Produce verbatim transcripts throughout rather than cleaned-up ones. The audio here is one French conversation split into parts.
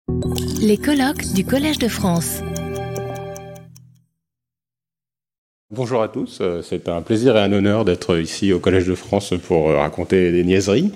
Les colloques du Collège de France. Bonjour à tous, c'est un plaisir et un honneur d'être ici au Collège de France pour raconter des niaiseries.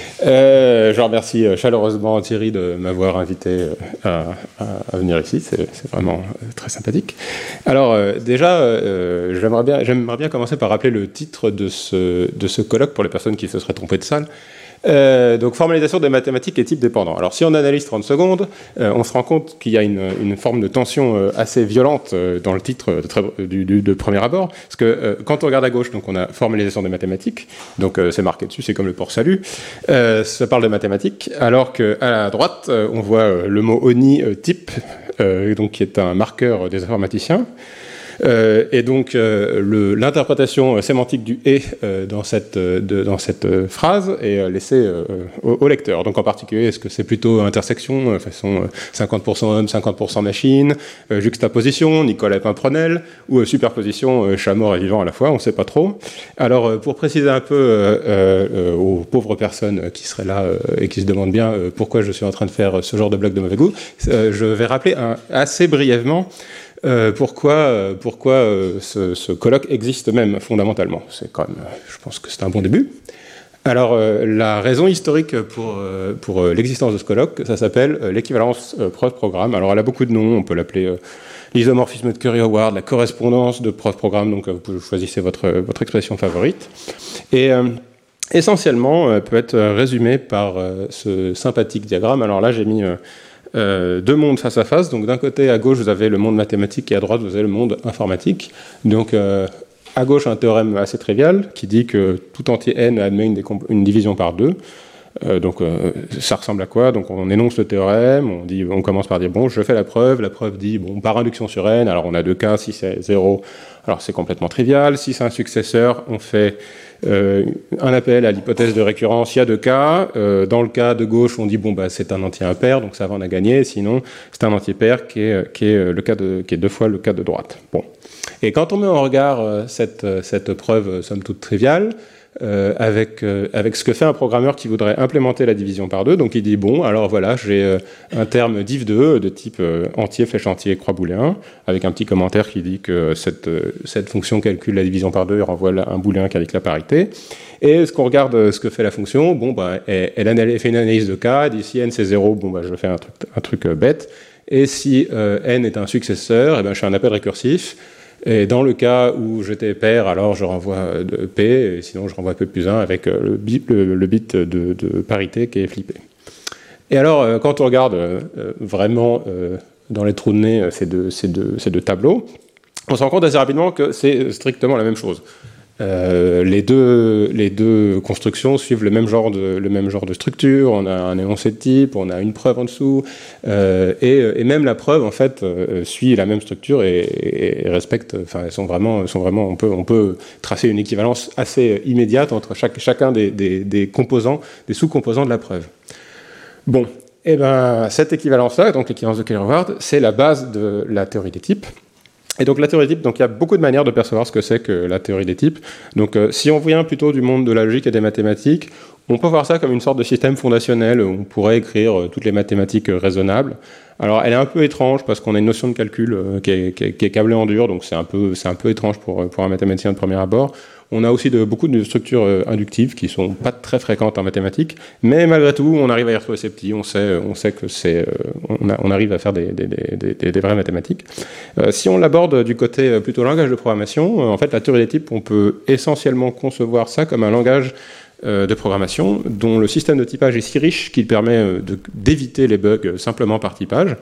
Euh, je remercie chaleureusement Thierry de m'avoir invité à, à, à venir ici, c'est, c'est vraiment très sympathique. Alors euh, déjà, euh, j'aimerais bien, j'aimerais bien commencer par rappeler le titre de ce, de ce colloque pour les personnes qui se seraient trompées de salle. Euh, donc formalisation des mathématiques et types dépendants. Alors si on analyse trente secondes, euh, on se rend compte qu'il y a une, une forme de tension euh, assez violente euh, dans le titre de, très, du, du, de premier abord, parce que euh, quand on regarde à gauche, donc on a formalisation des mathématiques, donc euh, c'est marqué dessus, c'est comme le port salut, euh, ça parle de mathématiques, alors qu'à la droite, euh, on voit euh, le mot ONI euh, type, euh, donc qui est un marqueur des informaticiens. Euh, et donc euh, le, l'interprétation sémantique du « et euh, » dans cette, euh, de, dans cette euh, phrase est euh, laissée euh, au, au lecteur. Donc en particulier, est-ce que c'est plutôt intersection, euh, façon euh, cinquante pour cent homme, cinquante pour cent machine, euh, juxtaposition, Nicolas Pimprenel, ou euh, superposition, euh, chat mort et vivant à la fois, on ne sait pas trop. Alors euh, pour préciser un peu euh, euh, aux pauvres personnes qui seraient là euh, et qui se demandent bien euh, pourquoi je suis en train de faire ce genre de blague de mauvais goût, euh, je vais rappeler un, assez brièvement Euh, pourquoi, euh, pourquoi euh, ce, ce colloque existe même fondamentalement. C'est quand même, euh, je pense que c'est un bon début. Alors, euh, la raison historique pour, euh, pour euh, l'existence de ce colloque, ça s'appelle euh, l'équivalence euh, preuve-programme. Alors, elle a beaucoup de noms, on peut l'appeler euh, l'isomorphisme de Curry-Howard, la correspondance de preuve-programme, donc euh, vous choisissez votre, votre expression favorite. Et euh, essentiellement, euh, peut être résumée par euh, ce sympathique diagramme. Alors là, j'ai mis... Euh, Euh, deux mondes face à face. Donc d'un côté, à gauche, vous avez le monde mathématique et à droite, vous avez le monde informatique. Donc euh, à gauche, un théorème assez trivial qui dit que tout entier n admet une, décomp- une division par deux. Euh, donc euh, ça ressemble à quoi? Donc on énonce le théorème, on, dit, on commence par dire bon, je fais la preuve. La preuve dit bon, par induction sur n. Alors on a deux cas, si c'est zéro, alors c'est complètement trivial. Si c'est un successeur, on fait Euh, un appel à l'hypothèse de récurrence, il y a deux cas. Euh, dans le cas de gauche, on dit bon bah c'est un entier impair, donc ça va, on a gagné. Sinon, c'est un entier pair qui est, qui est le cas de, qui est deux fois le cas de droite. Bon. Et quand on met en regard euh, cette, cette preuve euh, somme toute triviale, Euh, avec, euh, avec ce que fait un programmeur qui voudrait implémenter la division par deux. Donc il dit, bon, alors voilà, j'ai euh, un terme div deux de type euh, entier, flèche entier, croix booléen, avec un petit commentaire qui dit que cette, euh, cette fonction calcule la division par deux et renvoie un booléen qui indique la parité. Et ce qu'on regarde, ce que fait la fonction, bon, bah, elle, elle fait une analyse de cas, elle dit si n c'est zéro, bon, bah, je fais un truc, un truc euh, bête. Et si euh, n est un successeur, eh ben, je fais un appel récursif. Et dans le cas où j'étais pair, alors je renvoie de P, et sinon je renvoie P plus un avec le bit, le, le bit de, de parité qui est flippé. Et alors, quand on regarde euh, vraiment euh, dans les trous de nez ces deux, ces, deux, ces deux tableaux, on se rend compte assez rapidement que c'est strictement la même chose. Euh, les, deux, les deux constructions suivent le même genre de, le même genre de structure. On a un énoncé de type, on a une preuve en dessous, euh, et, et même la preuve en fait euh, suit la même structure et, et, et respecte. Enfin, elles sont vraiment, sont vraiment. On peut, on peut tracer une équivalence assez immédiate entre chaque, chacun des, des, des composants, des sous-composants de la preuve. Bon, et ben cette équivalence-là, donc l'équivalence de Curry-Howard, c'est la base de la théorie des types. Et donc la théorie des types, donc il y a beaucoup de manières de percevoir ce que c'est que la théorie des types. Donc euh, si on vient plutôt du monde de la logique et des mathématiques, on peut voir ça comme une sorte de système fondationnel où on pourrait écrire euh, toutes les mathématiques euh, raisonnables. Alors elle est un peu étrange parce qu'on a une notion de calcul euh, qui, est, qui, est, qui est câblée en dur, donc c'est un peu, c'est un peu étrange pour, pour un mathématicien de premier abord. On a aussi de, beaucoup de structures euh, inductives qui ne sont pas très fréquentes en mathématiques, mais malgré tout, on arrive à y retrouver ces petits, on sait, on sait que c'est, euh, on, a, on arrive à faire des, des, des, des, des vraies mathématiques. Euh, si on l'aborde du côté plutôt langage de programmation, euh, en fait, la théorie des types, on peut essentiellement concevoir ça comme un langage euh, de programmation dont le système de typage est si riche qu'il permet euh, de, d'éviter les bugs simplement par typage.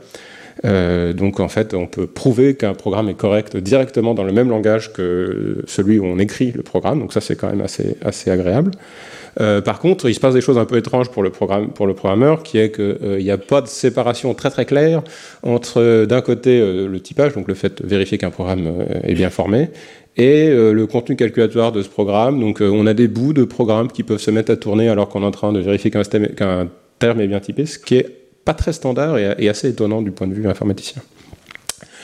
Euh, donc en fait, on peut prouver qu'un programme est correct directement dans le même langage que celui où on écrit le programme, donc ça c'est quand même assez, assez agréable. Euh, par contre, il se passe des choses un peu étranges pour le, programme, pour le programmeur, qui est qu'il n'y euh, a pas de séparation très très claire entre euh, d'un côté euh, le typage, donc le fait de vérifier qu'un programme euh, est bien formé, et euh, le contenu calculatoire de ce programme. Donc euh, on a des bouts de programmes qui peuvent se mettre à tourner alors qu'on est en train de vérifier qu'un, système, qu'un terme est bien typé, ce qui est pas très standard et, et assez étonnant du point de vue informaticien.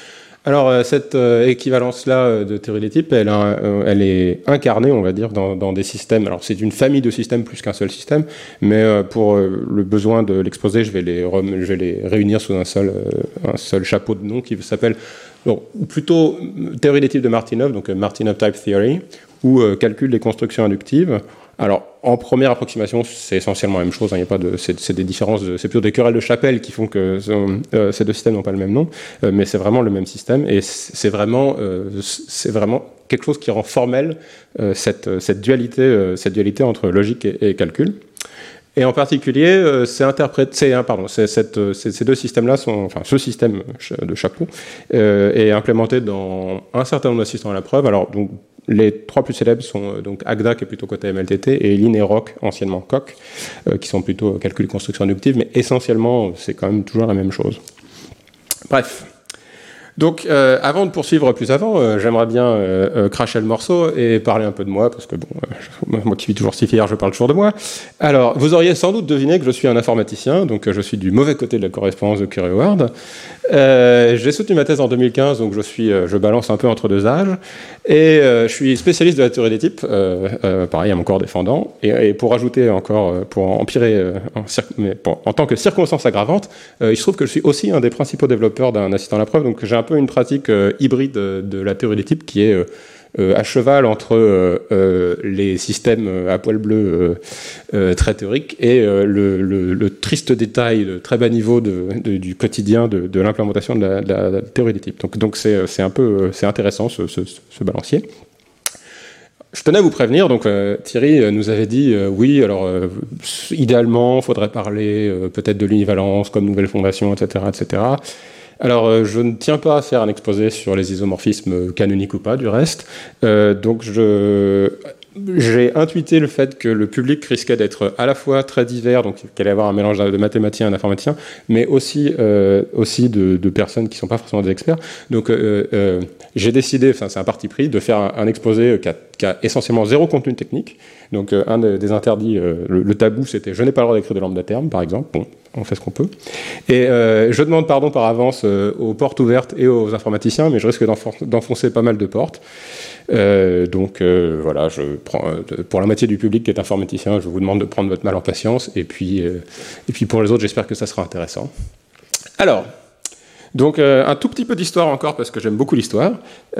Alors, euh, cette euh, équivalence-là euh, de théorie des types, elle, a, euh, elle est incarnée, on va dire, dans, dans des systèmes. Alors, c'est une famille de systèmes plus qu'un seul système, mais euh, pour euh, le besoin de l'exposer, je vais les, je vais les réunir sous un seul, euh, un seul chapeau de nom qui s'appelle, bon, plutôt théorie des types de Martinov, donc euh, Martinov Type Theory, ou euh, calcul des constructions inductives. Alors, en première approximation, c'est essentiellement la même chose. Hein, y a pas de, c'est, c'est des différences, de, c'est plutôt des querelles de chapelle qui font que euh, ces deux systèmes n'ont pas le même nom, euh, mais c'est vraiment le même système. Et c'est vraiment, euh, c'est vraiment quelque chose qui rend formelle euh, cette, cette dualité, euh, cette dualité entre logique et, et calcul. Et en particulier, euh, c'est interprété, c'est, hein, pardon, c'est, cette, c'est, ces deux systèmes-là sont, enfin, ce système de chapeau euh, est implémenté dans un certain nombre d'assistants à la preuve. Alors, donc, les trois plus célèbres sont euh, donc Agda, qui est plutôt côté M L T T, et Lin et Roch, anciennement Coq, euh, qui sont plutôt calcul et construction inductive, mais essentiellement, c'est quand même toujours la même chose. Bref. Donc, euh, avant de poursuivre plus avant, euh, j'aimerais bien euh, euh, cracher le morceau et parler un peu de moi, parce que bon, euh, moi qui suis toujours si fier, je parle toujours de moi. Alors, vous auriez sans doute deviné que je suis un informaticien, donc euh, je suis du mauvais côté de la correspondance de Curie Award. Euh, j'ai soutenu ma thèse en deux mille quinze, donc je suis, euh, je balance un peu entre deux âges, et euh, je suis spécialiste de la théorie des types, euh, euh, pareil à mon corps défendant, et, et pour ajouter encore, euh, pour empirer euh, en, mais pour, en tant que circonstance aggravante, euh, il se trouve que je suis aussi un des principaux développeurs d'un assistant à la preuve, donc j'ai un peu une pratique euh, hybride de, de la théorie des types qui est euh, euh, à cheval entre euh, euh, les systèmes à poil bleu euh, euh, très théoriques et euh, le, le, le triste détail de très bas niveau de, de, du quotidien de, de l'implémentation de la, de la, de la théorie des types. Donc, donc c'est, c'est un peu c'est intéressant ce, ce, ce balancier. Je tenais à vous prévenir, donc euh, Thierry nous avait dit euh, oui, alors euh, idéalement, il faudrait parler euh, peut-être de l'univalence comme nouvelle fondation, et cetera, et cetera. Alors, euh, je ne tiens pas à faire un exposé sur les isomorphismes canoniques ou pas, du reste. Euh, donc, je, j'ai intuité le fait que le public risquait d'être à la fois très divers, donc qu'il allait y avoir un mélange de mathématiciens et d'informaticiens, mais aussi, euh, aussi de, de personnes qui ne sont pas forcément des experts. Donc, euh, euh, j'ai décidé, enfin, c'est un parti pris, de faire un, un exposé qui a, qui a essentiellement zéro contenu technique. Donc, euh, un des interdits, euh, le, le tabou, c'était « je n'ai pas le droit d'écrire de lambda terme », par exemple. Bon, on fait ce qu'on peut. Et euh, je demande pardon par avance euh, aux portes ouvertes et aux informaticiens, mais je risque d'enfoncer pas mal de portes. Euh, donc euh, voilà, je prends, euh, pour la moitié du public qui est informaticien, je vous demande de prendre votre mal en patience, et puis, euh, et puis pour les autres, j'espère que ça sera intéressant. Alors, donc euh, un tout petit peu d'histoire encore, parce que j'aime beaucoup l'histoire.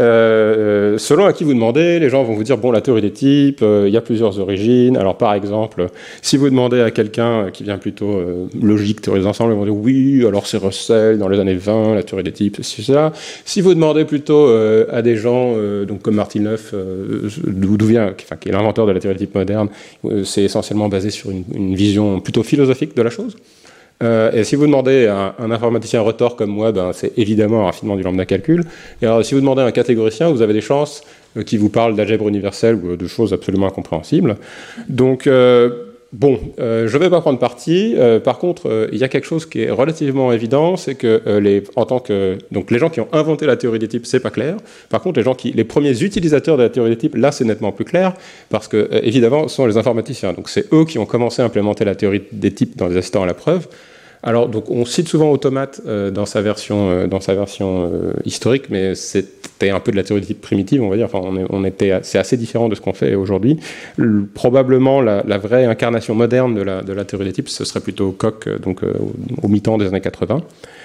Euh, selon à qui vous demandez, les gens vont vous dire, bon, la théorie des types, euh, il y a plusieurs origines. Alors par exemple, si vous demandez à quelqu'un qui vient plutôt euh, logique, théorie des ensembles, ils vont dire, oui, alors c'est Russell, dans les années vingt, la théorie des types, c'est ça. Si vous demandez plutôt euh, à des gens, euh, donc comme Martinov, euh, d'où vient, enfin, qui est l'inventeur de la théorie des types moderne, euh, c'est essentiellement basé sur une, une vision plutôt philosophique de la chose. Euh, et si vous demandez à un, un informaticien retors comme moi, ben, c'est évidemment un raffinement du lambda calcul. Et alors, si vous demandez à un catégoricien, vous avez des chances euh, qui vous parlent d'algèbre universelle ou de choses absolument incompréhensibles. Donc, euh, bon, euh, je ne vais pas prendre parti. Euh, par contre, euh, il y a quelque chose qui est relativement évident, c'est que euh, les, en tant que, donc les gens qui ont inventé la théorie des types, c'est pas clair. Par contre, les gens qui, les premiers utilisateurs de la théorie des types, là, c'est nettement plus clair, parce que euh, évidemment, ce sont les informaticiens. Donc, c'est eux qui ont commencé à implémenter la théorie des types dans les assistants à la preuve. Alors, donc, on cite souvent Automate euh, dans sa version, euh, dans sa version euh, historique, mais c'était un peu de la théorie des types primitive, on va dire. Enfin, on, est, on était, c'est assez différent de ce qu'on fait aujourd'hui. Le, probablement, la, la vraie incarnation moderne de la, de la théorie des types, ce serait plutôt Koch, euh, donc euh, au, au mi-temps des années quatre-vingts.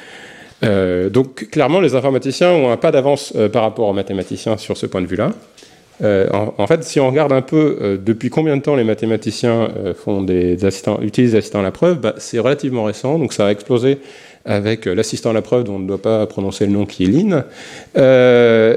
Euh, donc, clairement, les informaticiens ont un pas d'avance euh, par rapport aux mathématiciens sur ce point de vue-là. Euh, en, en fait, si on regarde un peu euh, depuis combien de temps les mathématiciens euh, font des assistants, utilisent des assistants à la preuve, bah, c'est relativement récent, donc ça a explosé avec euh, l'assistant à la preuve dont on ne doit pas prononcer le nom qui est Lin. Euh,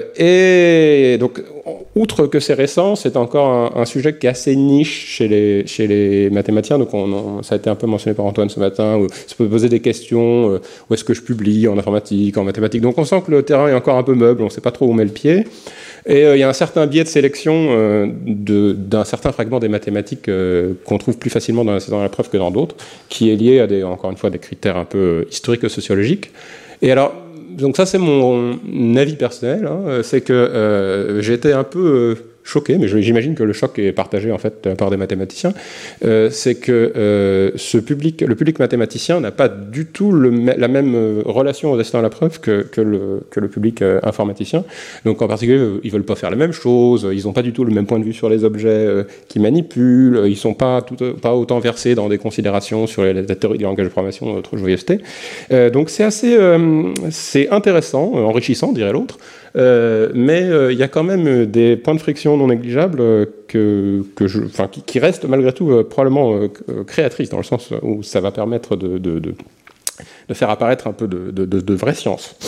et donc, outre que c'est récent, c'est encore un, un sujet qui est assez niche chez les, chez les mathématiciens, donc on, on, ça a été un peu mentionné par Antoine ce matin, où ça peut poser des questions, euh, où est-ce que je publie en informatique, en mathématiques, donc on sent que le terrain est encore un peu meuble, on ne sait pas trop où on met le pied. Et euh, il y a un certain biais de sélection euh, de, d'un certain fragment des mathématiques euh, qu'on trouve plus facilement dans l'assistant à la preuve que dans d'autres, qui est lié à des, encore une fois, des critères un peu historiques et sociologiques. Et alors, donc ça c'est mon avis personnel, hein, c'est que euh, j'ai été un peu euh, choqué, mais j'imagine que le choc est partagé en fait par des mathématiciens, euh, c'est que euh, ce public, le public mathématicien n'a pas du tout le, la même relation aux assistants à la preuve que, que, le, que le public euh, informaticien. Donc en particulier, ils veulent pas faire les mêmes choses, ils n'ont pas du tout le même point de vue sur les objets euh, qu'ils manipulent, ils sont pas, tout, pas autant versés dans des considérations sur la théorie du langage de programmation, autre joyeuseté. Euh, donc c'est assez, euh, c'est intéressant, enrichissant, dirait l'autre. Euh, mais il euh, y a quand même des points de friction non négligeables euh, que, que je, enfin, qui, qui restent malgré tout euh, probablement euh, créatrices, dans le sens où ça va permettre de, de, de, de faire apparaître un peu de, de, de, de vraie science.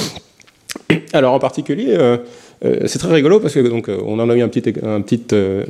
Alors en particulier, euh, euh, c'est très rigolo parce que donc, on en a eu un petit, un, petit, euh,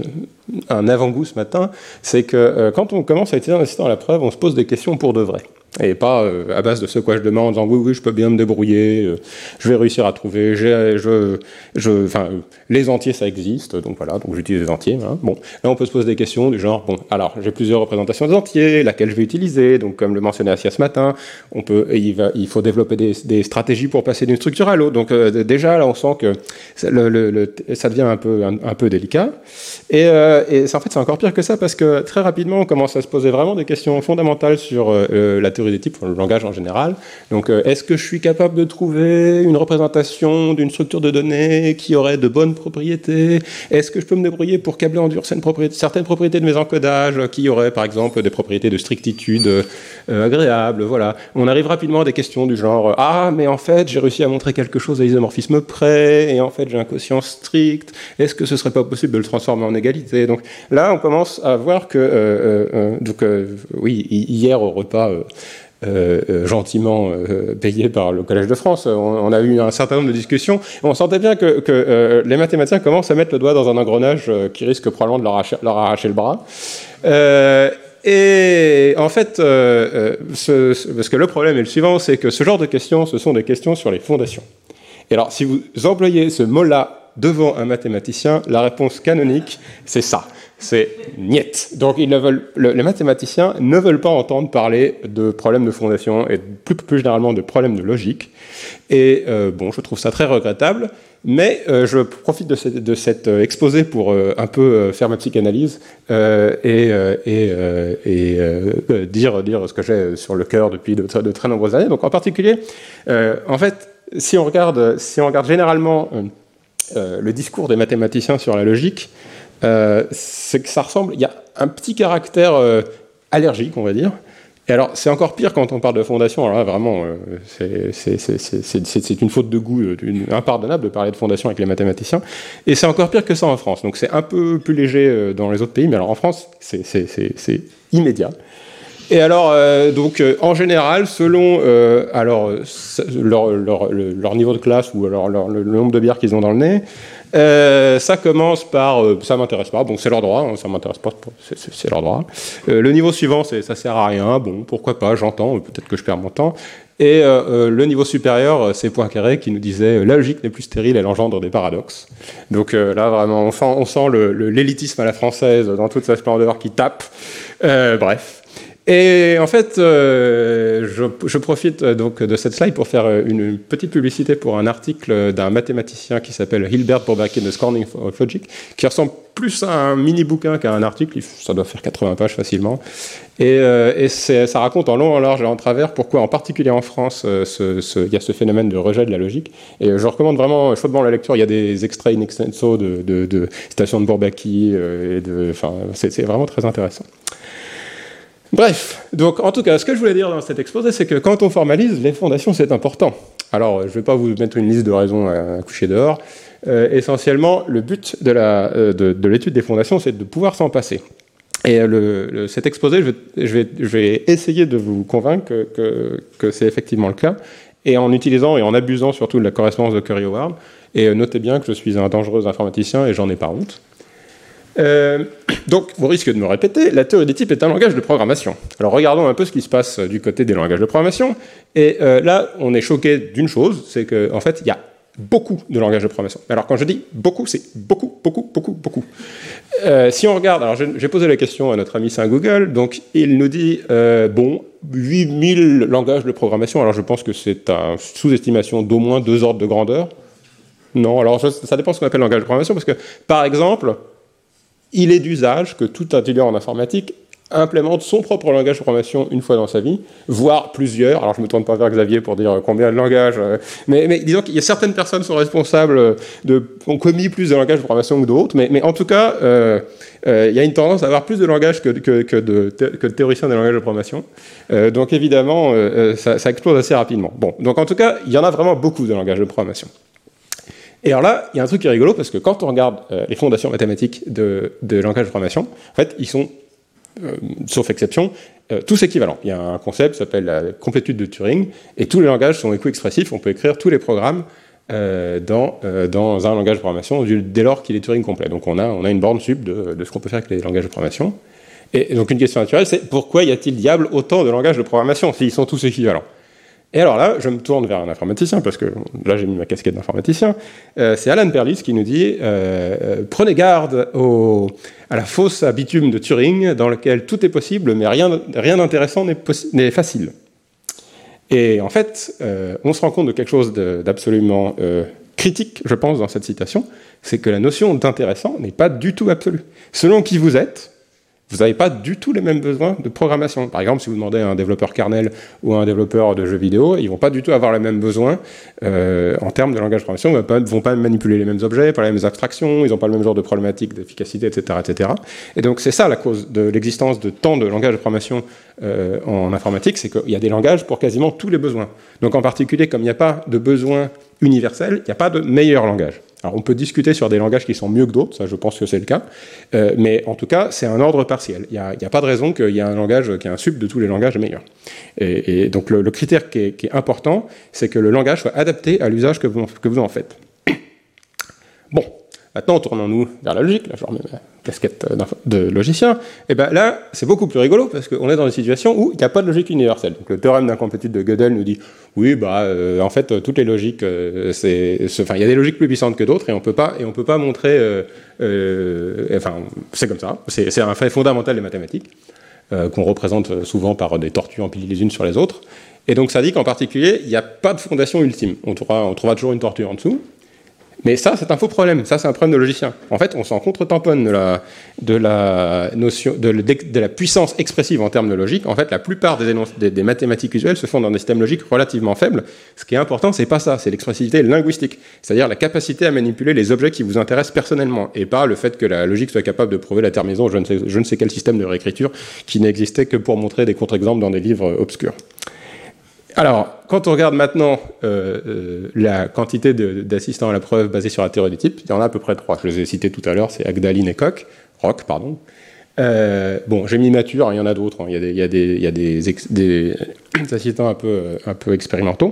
un avant-goût ce matin, c'est que euh, quand on commence à utiliser un assistant à la preuve, on se pose des questions pour de vrai. Et pas euh, à base de ce quoi je demande, en disant oui, oui, je peux bien me débrouiller, euh, je vais réussir à trouver, j'ai, je, je, enfin, euh, les entiers ça existe, donc voilà, donc j'utilise les entiers. Hein. Bon, là on peut se poser des questions du genre, bon, alors j'ai plusieurs représentations des entiers, laquelle je vais utiliser, donc comme le mentionnait Assia ce matin, on peut, il, va, il faut développer des, des stratégies pour passer d'une structure à l'autre. Donc euh, déjà là on sent que le, le, le, ça devient un peu, un, un peu délicat. Et, euh, et en fait c'est encore pire que ça parce que très rapidement on commence à se poser vraiment des questions fondamentales sur euh, la théorie des types, le langage en général. Donc, euh, est-ce que je suis capable de trouver une représentation d'une structure de données qui aurait de bonnes propriétés? Est-ce que je peux me débrouiller pour câbler en dur certaines propriétés, certaines propriétés de mes encodages qui auraient, par exemple, des propriétés de strictitude euh, agréables? Voilà. On arrive rapidement à des questions du genre « Ah, mais en fait, j'ai réussi à montrer quelque chose à isomorphisme près, et en fait, j'ai un quotient strict. Est-ce que ce serait pas possible de le transformer en égalité ?» Donc là, on commence à voir que... Euh, euh, donc, euh, oui, hier au repas... Euh, Euh, euh, gentiment euh, payé par le Collège de France. On, on a eu un certain nombre de discussions. Et on sentait bien que, que euh, les mathématiciens commencent à mettre le doigt dans un engrenage euh, qui risque probablement de leur arracher, leur arracher le bras. Euh, et en fait, euh, ce, ce, parce que le problème est le suivant, c'est que ce genre de questions, ce sont des questions sur les fondations. Et alors, si vous employez ce mot-là devant un mathématicien, la réponse canonique, c'est ça. C'est niet. Donc ils ne veulent, le, les mathématiciens ne veulent pas entendre parler de problèmes de fondation et plus, plus généralement de problèmes de logique. Et euh, bon, je trouve ça très regrettable, mais euh, je profite de, cette, de cet euh, exposé pour euh, un peu euh, faire ma psychanalyse euh, et, euh, et, euh, et euh, dire, dire ce que j'ai sur le cœur depuis de, de très nombreuses années. Donc en particulier, euh, en fait, si on regarde, si on regarde généralement euh, euh, le discours des mathématiciens sur la logique, Euh, c'est que ça ressemble, il y a un petit caractère euh, allergique, on va dire. Et alors, c'est encore pire quand on parle de fondation. Alors là, vraiment, euh, c'est, c'est, c'est, c'est, c'est, c'est une faute de goût une, impardonnable de parler de fondation avec les mathématiciens. Et c'est encore pire que ça en France. Donc c'est un peu plus léger euh, dans les autres pays, mais alors en France, c'est, c'est, c'est, c'est immédiat. Et alors, euh, donc, euh, en général, selon euh, alors, leur, leur, leur, leur niveau de classe ou alors leur, le nombre de bières qu'ils ont dans le nez, Euh, ça commence par euh, ça m'intéresse pas, bon c'est leur droit, hein, ça m'intéresse pas, c'est, c'est, c'est leur droit. Euh, le niveau suivant c'est ça sert à rien, bon pourquoi pas, j'entends, peut-être que je perds mon temps. Et euh, euh, le niveau supérieur c'est Poincaré qui nous disait la logique n'est plus stérile, elle engendre des paradoxes. Donc euh, là vraiment on sent, on sent le, le, l'élitisme à la française dans toute sa splendeur qui tape. Euh, bref. Et en fait, euh, je, je profite euh, donc de cette slide pour faire une petite publicité pour un article d'un mathématicien qui s'appelle Hilbert Bourbaki, The Scorning of Logic, qui ressemble plus à un mini-bouquin qu'à un article, ça doit faire quatre-vingts pages facilement. Et, euh, et c'est, ça raconte en long, en large et en travers pourquoi, en particulier en France, il ce, ce, y a ce phénomène de rejet de la logique. Et je recommande vraiment chaudement la lecture. Il y a des extraits in extenso de, de, de citations de Bourbaki, euh, et de, enfin, c'est, c'est vraiment très intéressant. Bref, donc en tout cas, ce que je voulais dire dans cet exposé, c'est que quand on formalise, les fondations, c'est important. Alors, je ne vais pas vous mettre une liste de raisons à coucher dehors. Euh, essentiellement, le but de, la, euh, de, de l'étude des fondations, c'est de pouvoir s'en passer. Et le, le, cet exposé, je vais, je, vais, je vais essayer de vous convaincre que, que, que c'est effectivement le cas, et en utilisant et en abusant surtout de la correspondance de Curry-Howard. Et notez bien que je suis un dangereux informaticien et j'en ai pas honte. Euh, donc, au risque de me répéter, la théorie des types est un langage de programmation. Alors, regardons un peu ce qui se passe du côté des langages de programmation. Et euh, là, on est choqué d'une chose, c'est qu'en en fait, il y a beaucoup de langages de programmation. Alors, quand je dis beaucoup, c'est beaucoup, beaucoup, beaucoup, beaucoup. Euh, si on regarde, alors j'ai posé la question à notre ami Saint Google, donc il nous dit, euh, bon, huit mille langages de programmation, alors je pense que c'est une sous-estimation d'au moins deux ordres de grandeur. Non, alors ça, ça dépend de ce qu'on appelle langage de programmation, parce que, par exemple, il est d'usage que tout étudiant en informatique implémente son propre langage de programmation une fois dans sa vie, voire plusieurs. Alors je ne me tourne pas vers Xavier pour dire combien de langages, mais, mais disons qu'il y a certaines personnes qui sont responsables, de, ont commis plus de langages de programmation que d'autres, mais, mais en tout cas, euh, euh, il y a une tendance à avoir plus de langages que, que, que, de, que de théoriciens des langages de programmation. Euh, donc évidemment, euh, ça, ça explose assez rapidement. Bon, donc en tout cas, il y en a vraiment beaucoup de langages de programmation. Et alors là, il y a un truc qui est rigolo, parce que quand on regarde euh, les fondations mathématiques de, de langages de programmation, en fait, ils sont Euh, sauf exception, euh, tous équivalents. Il y a un concept qui s'appelle la complétude de Turing, et tous les langages sont éco-expressifs, on peut écrire tous les programmes euh, dans, euh, dans un langage de programmation dès lors qu'il est Turing complet. Donc on a, on a une borne sup de, de ce qu'on peut faire avec les langages de programmation. Et donc une question naturelle, c'est pourquoi y a-t-il diable autant de langages de programmation s'ils sont tous équivalents ? Et alors là, je me tourne vers un informaticien, parce que là j'ai mis ma casquette d'informaticien, euh, c'est Alan Perlis qui nous dit euh, euh, « Prenez garde au, à la fausse habitude de Turing, dans laquelle tout est possible, mais rien, rien d'intéressant n'est, n'est facile. » Et en fait, euh, on se rend compte de quelque chose de, d'absolument euh, critique, je pense, dans cette citation, c'est que la notion d'intéressant n'est pas du tout absolue. Selon qui vous êtes, vous n'avez pas du tout les mêmes besoins de programmation. Par exemple, si vous demandez à un développeur kernel ou à un développeur de jeux vidéo, ils ne vont pas du tout avoir les mêmes besoins euh, en termes de langage de programmation. Ils ne vont pas manipuler les mêmes objets, pas les mêmes abstractions, ils n'ont pas le même genre de problématiques d'efficacité, et cetera, et cetera. Et donc, c'est ça la cause de l'existence de tant de langages de programmation euh, en informatique, c'est qu'il y a des langages pour quasiment tous les besoins. Donc, en particulier, comme il n'y a pas de besoin universel, il n'y a pas de meilleur langage. Alors, on peut discuter sur des langages qui sont mieux que d'autres, ça je pense que c'est le cas, euh, mais en tout cas, c'est un ordre partiel. Il n'y a, a pas de raison qu'il y ait un langage qui est un sup de tous les langages meilleurs. Et, et donc, le, le critère qui est, qui est important, c'est que le langage soit adapté à l'usage que vous, que vous en faites. Bon, maintenant, tournons-nous vers la logique. Là, je remets ma casquette de logicien. Et bien là, c'est beaucoup plus rigolo, parce qu'on est dans une situation où il n'y a pas de logique universelle. Donc, le théorème d'incomplétude de Gödel nous dit oui, bah, euh, en fait, toutes les logiques, euh, c'est, c'est, enfin, il y a des logiques plus puissantes que d'autres, et on peut pas, et on peut pas montrer, euh, euh, enfin, c'est comme ça, c'est, c'est un fait fondamental des mathématiques, euh, qu'on représente souvent par des tortues empilées les unes sur les autres, et donc ça dit qu'en particulier, il n'y a pas de fondation ultime, on trouvera, on trouvera toujours une tortue en dessous. Mais ça, c'est un faux problème. Ça, c'est un problème de logicien. En fait, on s'en contre-tamponne de la, de la notion, de, de la puissance expressive en termes de logique. En fait, la plupart des, des, des mathématiques usuelles se font dans des systèmes logiques relativement faibles. Ce qui est important, c'est pas ça. C'est l'expressivité linguistique. C'est-à-dire la capacité à manipuler les objets qui vous intéressent personnellement. Et pas le fait que la logique soit capable de prouver la terminaison, je ne sais, je ne sais quel système de réécriture qui n'existait que pour montrer des contre-exemples dans des livres obscurs. Alors, quand on regarde maintenant euh, euh, la quantité de, d'assistants à la preuve basés sur la théorie des types, il y en a à peu près trois. Je les ai cités tout à l'heure, c'est Agdalin et Koch, Rock, pardon. Euh, bon, j'ai mis mature, hein, il y en a d'autres. Hein. Il y a des, il y a des, il y a des, ex, des assistants un peu, un peu expérimentaux.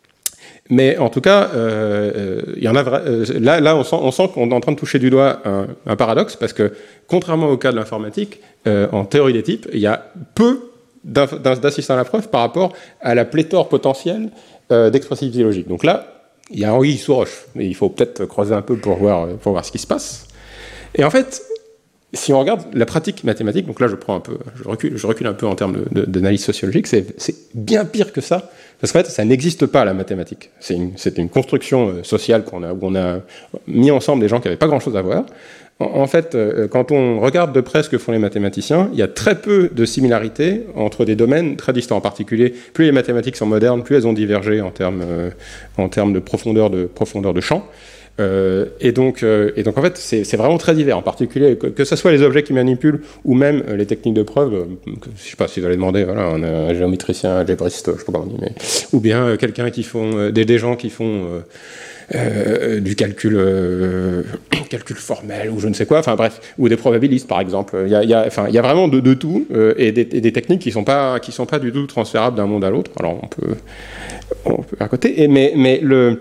Mais en tout cas, euh, il y en a euh, là, là on sent, on sent qu'on est en train de toucher du doigt un, un paradoxe, parce que contrairement au cas de l'informatique, euh, en théorie des types, il y a peu d'assistants à la preuve par rapport à la pléthore potentielle euh, d'expressivité logique. Donc là, il y a Henri sous roche, mais il faut peut-être creuser un peu pour voir, pour voir ce qui se passe. Et en fait, si on regarde la pratique mathématique, donc là je prends un peu, je recule, je recule un peu en termes de, de, d'analyse sociologique, c'est, c'est bien pire que ça, parce qu'en fait, ça n'existe pas la mathématique. C'est une, c'est une construction sociale qu'on a, où on a mis ensemble des gens qui n'avaient pas grand-chose à voir. En fait, quand on regarde de près ce que font les mathématiciens, il y a très peu de similarités entre des domaines très distants. En particulier, plus les mathématiques sont modernes, plus elles ont divergé en termes, euh, en termes de profondeur de, profondeur de champ. Euh, et, donc, euh, et donc, en fait, c'est, c'est vraiment très divers. En particulier, que, que ce soit les objets qui manipulent ou même euh, les techniques de preuve, euh, que, je ne sais pas si vous allez demander, voilà, on a un géométricien, un algébriste, je ne sais pas comment on dit, mais, ou bien euh, quelqu'un qui font, euh, des, des gens qui font... Euh, Euh, du calcul, euh, calcul formel ou je ne sais quoi, enfin bref, ou des probabilistes par exemple. Il y a, il y a, enfin, il y a vraiment de, de tout euh, et, des, et des techniques qui ne sont pas, qui sont pas du tout transférables d'un monde à l'autre. Alors on peut, on peut à côté, et, mais, mais le,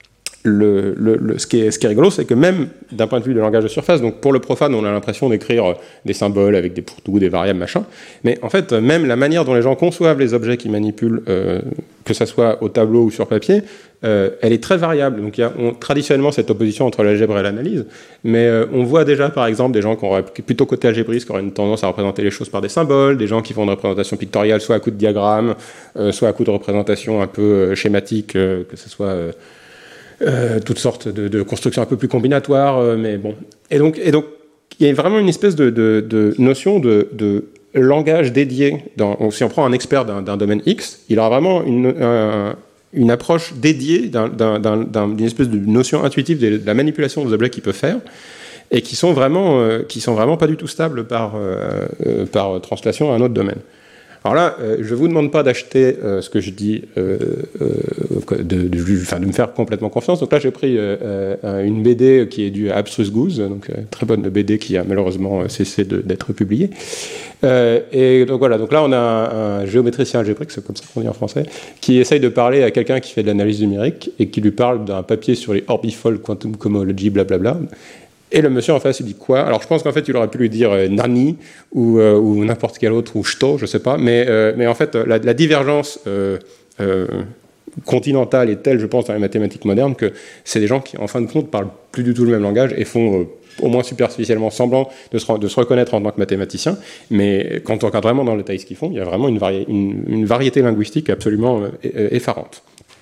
le, le, le, ce, qui est, ce qui est rigolo, c'est que même d'un point de vue de langage de surface, donc pour le profane, on a l'impression d'écrire des symboles avec des pourtours, des variables, machin, mais en fait, même la manière dont les gens conçoivent les objets qui manipulent, euh, que ce soit au tableau ou sur papier, euh, elle est très variable. Donc il y a on, traditionnellement cette opposition entre l'algèbre et l'analyse, mais euh, on voit déjà par exemple des gens qui auraient plutôt côté algébriste, qui auraient une tendance à représenter les choses par des symboles, des gens qui font une représentation pictoriale soit à coup de diagramme, euh, soit à coup de représentation un peu euh, schématique, euh, que ce soit... Euh, Euh, toutes sortes de, de constructions un peu plus combinatoires, euh, mais bon. Et donc, et donc, il y a vraiment une espèce de, de, de notion de, de langage dédié. Dans, si on prend un expert d'un, d'un domaine X, il aura vraiment une, un, une approche dédiée d'un, d'un, d'un, d'une espèce de notion intuitive de la manipulation des objets qu'il peut faire, et qui sont vraiment, euh, qui sont vraiment pas du tout stables par, euh, euh, par translation à un autre domaine. Alors là, euh, je ne vous demande pas d'acheter euh, ce que je dis, euh, euh, de, de, de, de me faire complètement confiance. Donc là, j'ai pris euh, euh, une B D qui est due à Abstruse Goose, donc euh, très bonne B D qui a malheureusement cessé de, d'être publiée. Euh, et donc voilà, donc là, on a un, un géométricien algébrique, c'est comme ça qu'on dit en français, qui essaye de parler à quelqu'un qui fait de l'analyse numérique et qui lui parle d'un papier sur les orbifold quantum cohomology, blablabla. Et le monsieur en face, il dit quoi? Alors je pense qu'en fait, il aurait pu lui dire euh, Nani ou, euh, ou n'importe quel autre, ou Shto, je sais pas. Mais, euh, mais en fait, la, la divergence euh, euh, continentale est telle, je pense, dans les mathématiques modernes, que c'est des gens qui, en fin de compte, parlent plus du tout le même langage et font euh, au moins superficiellement semblant de se, de se reconnaître en tant que mathématiciens. Mais quand on regarde vraiment dans le détail ce qu'ils font, il y a vraiment une, vari- une, une variété linguistique absolument euh, effarante.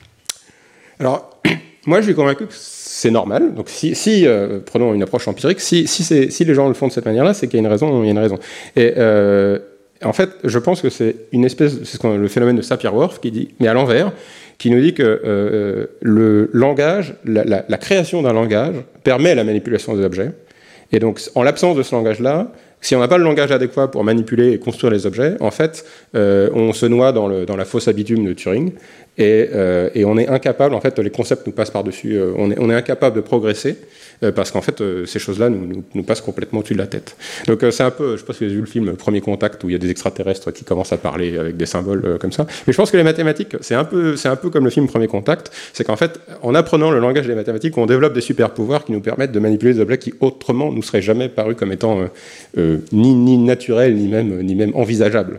Alors, moi, je suis convaincu que c'est normal. Donc, si, si euh, prenons une approche empirique, si, si, c'est, si les gens le font de cette manière-là, c'est qu'il y a une raison. Il y a une raison. Et euh, en fait, je pense que c'est une espèce, c'est ce qu'on, le phénomène de Sapir-Whorf qui dit, mais à l'envers, qui nous dit que euh, le langage, la, la, la création d'un langage permet la manipulation des objets. Et donc, en l'absence de ce langage-là, si on n'a pas le langage adéquat pour manipuler et construire les objets, en fait, euh, on se noie dans, le, dans la fausse habitude de Turing et, euh, et on est incapable, en fait, les concepts nous passent par-dessus, euh, on, est, on est incapable de progresser euh, parce qu'en fait, euh, ces choses-là nous, nous, nous passent complètement au-dessus de la tête. Donc euh, c'est un peu, je ne sais pas si vous avez vu le film Premier Contact où il y a des extraterrestres qui commencent à parler avec des symboles euh, comme ça, mais je pense que les mathématiques, c'est un peu, c'est un peu comme le film Premier Contact, c'est qu'en fait, en apprenant le langage des mathématiques, on développe des super-pouvoirs qui nous permettent de manipuler des objets qui autrement nous seraient jamais parus comme étant euh, euh, ni, ni naturels, ni même, ni même envisageables.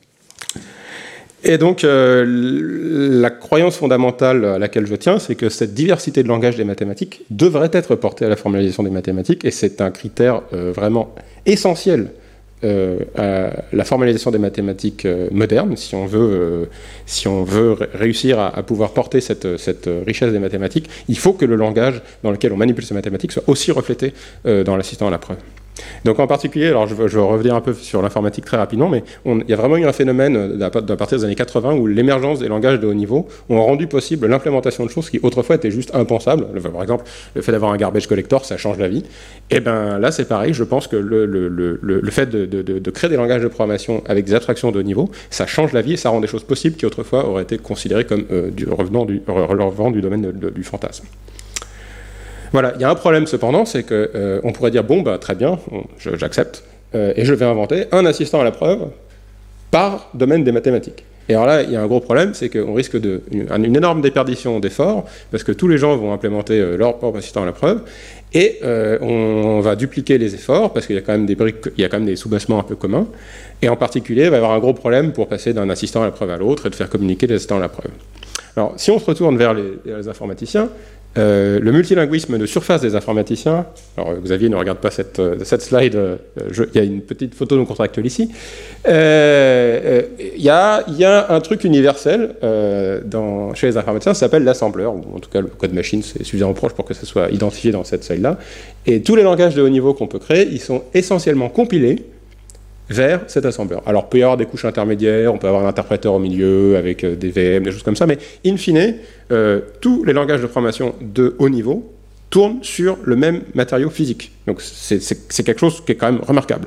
Et donc, euh, la croyance fondamentale à laquelle je tiens, c'est que cette diversité de langage des mathématiques devrait être portée à la formalisation des mathématiques, et c'est un critère euh, vraiment essentiel euh, à la formalisation des mathématiques euh, modernes, si on veut, euh, si on veut réussir à, à pouvoir porter cette, cette richesse des mathématiques, il faut que le langage dans lequel on manipule ces mathématiques soit aussi reflété euh, dans l'assistant à la preuve. Donc en particulier, alors je veux, je veux revenir un peu sur l'informatique très rapidement, mais on, il y a vraiment eu un phénomène à partir des années quatre-vingts où l'émergence des langages de haut niveau ont rendu possible l'implémentation de choses qui autrefois étaient juste impensables. Par exemple, le fait d'avoir un garbage collector, ça change la vie. Et bien là, c'est pareil, je pense que le, le, le, le fait de, de, de créer des langages de programmation avec des abstractions de haut niveau, ça change la vie et ça rend des choses possibles qui autrefois auraient été considérées comme euh, du, revenant, du, relevant du domaine de, de, du fantasme. Voilà, il y a un problème cependant, c'est qu'on euh, pourrait dire, bon, bah, très bien, on, je, j'accepte, euh, et je vais inventer un assistant à la preuve par domaine des mathématiques. Et alors là, il y a un gros problème, c'est qu'on risque de, une, une énorme déperdition d'efforts, parce que tous les gens vont implémenter euh, leur propre assistant à la preuve, et euh, on, on va dupliquer les efforts, parce qu'il y a quand même des briques, il y a quand même des sous-bassements un peu communs, et en particulier, il va y avoir un gros problème pour passer d'un assistant à la preuve à l'autre, et de faire communiquer les assistants à la preuve. Alors, si on se retourne vers les, les informaticiens, Euh, le multilinguisme de surface des informaticiens, alors Xavier ne regarde pas cette, cette slide, euh, je, il y a une petite photo non contractuelle ici, il euh, euh, y, y a un truc universel euh, dans, chez les informaticiens, ça s'appelle l'assembleur, ou en tout cas le code machine c'est suffisamment proche pour que ça soit identifié dans cette slide-là, et tous les langages de haut niveau qu'on peut créer, ils sont essentiellement compilés vers cet assembleur. Alors, il peut y avoir des couches intermédiaires, on peut avoir un interpréteur au milieu avec euh, des V M, des choses comme ça, mais in fine, euh, tous les langages de programmation de haut niveau tournent sur le même matériau physique. Donc, c'est, c'est, c'est quelque chose qui est quand même remarquable.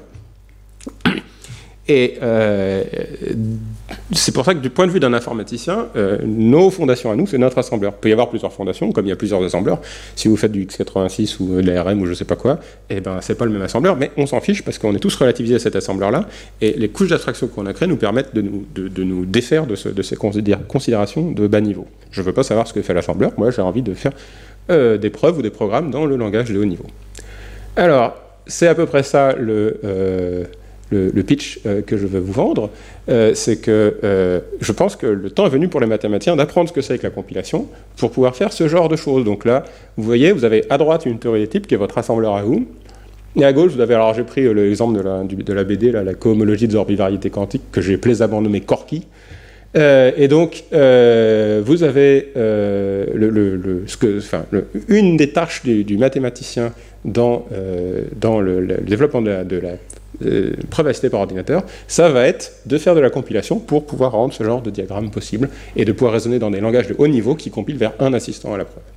Et euh, c'est pour ça que du point de vue d'un informaticien, euh, nos fondations à nous, c'est notre assembleur. Il peut y avoir plusieurs fondations, comme il y a plusieurs assembleurs. Si vous faites du x quatre-vingt-six ou de l'A R M ou je ne sais pas quoi, eh ben, c'est pas le même assembleur, mais on s'en fiche parce qu'on est tous relativisés à cet assembleur-là. Et les couches d'abstraction qu'on a créées nous permettent de nous, de, de nous défaire de, ce, de ces considérations de bas niveau. Je ne veux pas savoir ce que fait l'assembleur. Moi, j'ai envie de faire euh, des preuves ou des programmes dans le langage de haut niveau. Alors, c'est à peu près ça le... Euh, Le, le pitch euh, que je veux vous vendre, euh, c'est que euh, je pense que le temps est venu pour les mathématiciens d'apprendre ce que c'est que la compilation pour pouvoir faire ce genre de choses. Donc là, vous voyez, vous avez à droite une théorie des types qui est votre assembleur à vous, et à gauche, vous avez, alors j'ai pris l'exemple de la, de la B D, là, la cohomologie des orbivariétés quantiques, que j'ai plaisamment nommé Corky, Euh, et donc, euh, vous avez euh, le, le, le, ce que, enfin, le, une des tâches du, du mathématicien dans, euh, dans le, le développement de la, de la euh, preuve assistée par ordinateur, ça va être de faire de la compilation pour pouvoir rendre ce genre de diagramme possible et de pouvoir raisonner dans des langages de haut niveau qui compilent vers un assistant à la preuve.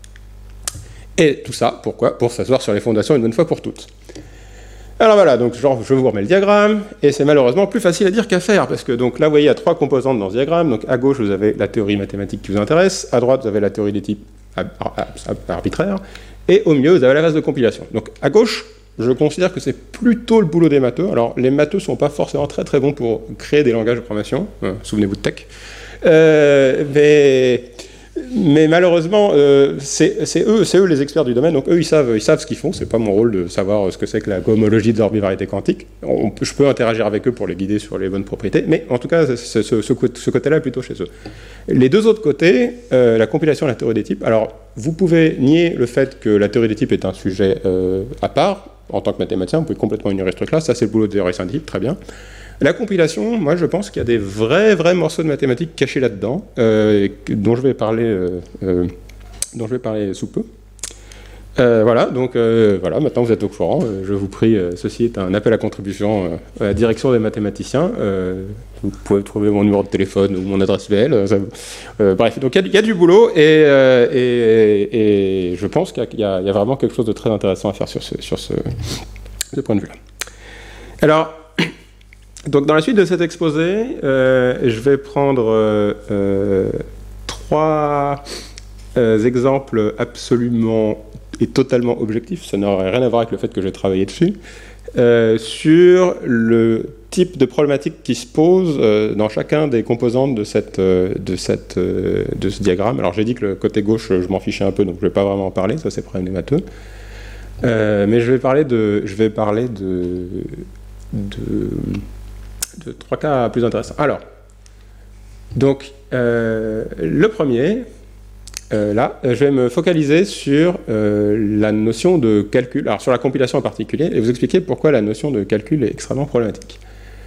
Et tout ça, pourquoi? Pour s'asseoir sur les fondations une bonne fois pour toutes. Alors voilà, donc genre, je vous remets le diagramme, et c'est malheureusement plus facile à dire qu'à faire, parce que donc là, vous voyez, il y a trois composantes dans ce diagramme. Donc à gauche, vous avez la théorie mathématique qui vous intéresse, à droite, vous avez la théorie des types arbitraires, et au milieu, vous avez la phase de compilation. Donc à gauche, je considère que c'est plutôt le boulot des matheux. Alors les matheux ne sont pas forcément très très bons pour créer des langages de programmation, euh, souvenez-vous de tech, euh, mais... Mais malheureusement, euh, c'est eux, eux les experts du domaine, donc eux ils savent, ils savent ce qu'ils font, c'est pas mon rôle de savoir ce que c'est que la cohomologie de l'orbivariété quantique. On, je peux interagir avec eux pour les guider sur les bonnes propriétés, mais en tout cas, ce, ce, ce côté-là est plutôt chez eux. Les deux autres côtés, euh, la compilation et la théorie des types, alors vous pouvez nier le fait que la théorie des types est un sujet euh, à part, en tant que mathématicien, vous pouvez complètement ignorer ce truc-là, ça c'est le boulot des théoriciens de types, très bien. La compilation, moi je pense qu'il y a des vrais, vrais morceaux de mathématiques cachés là-dedans, euh, dont je vais parler, euh, euh, dont je vais parler sous peu. Euh, voilà, donc euh, voilà, maintenant vous êtes au courant. Euh, je vous prie, euh, ceci est un appel à contribution euh, à la direction des mathématiciens. Euh, vous pouvez trouver mon numéro de téléphone ou mon adresse mail. Euh, euh, bref, donc il y, y a du boulot et, euh, et, et je pense qu'il y, y, y a vraiment quelque chose de très intéressant à faire sur ce, sur ce, ce point de vue-là. Alors. Donc dans la suite de cet exposé, euh, je vais prendre euh, euh, trois euh, exemples absolument et totalement objectifs, ça n'aurait rien à voir avec le fait que j'ai travaillé dessus, euh, sur le type de problématique qui se pose euh, dans chacun des composantes de, cette, euh, de, cette, euh, de ce diagramme. Alors j'ai dit que le côté gauche, je m'en fichais un peu, donc je ne vais pas vraiment en parler, ça c'est problème des matheux. Euh, mais je vais parler de... Je vais parler de, de de trois cas plus intéressants. Alors, donc, euh, le premier, euh, là, je vais me focaliser sur euh, la notion de calcul, alors sur la compilation en particulier, et vous expliquer pourquoi la notion de calcul est extrêmement problématique.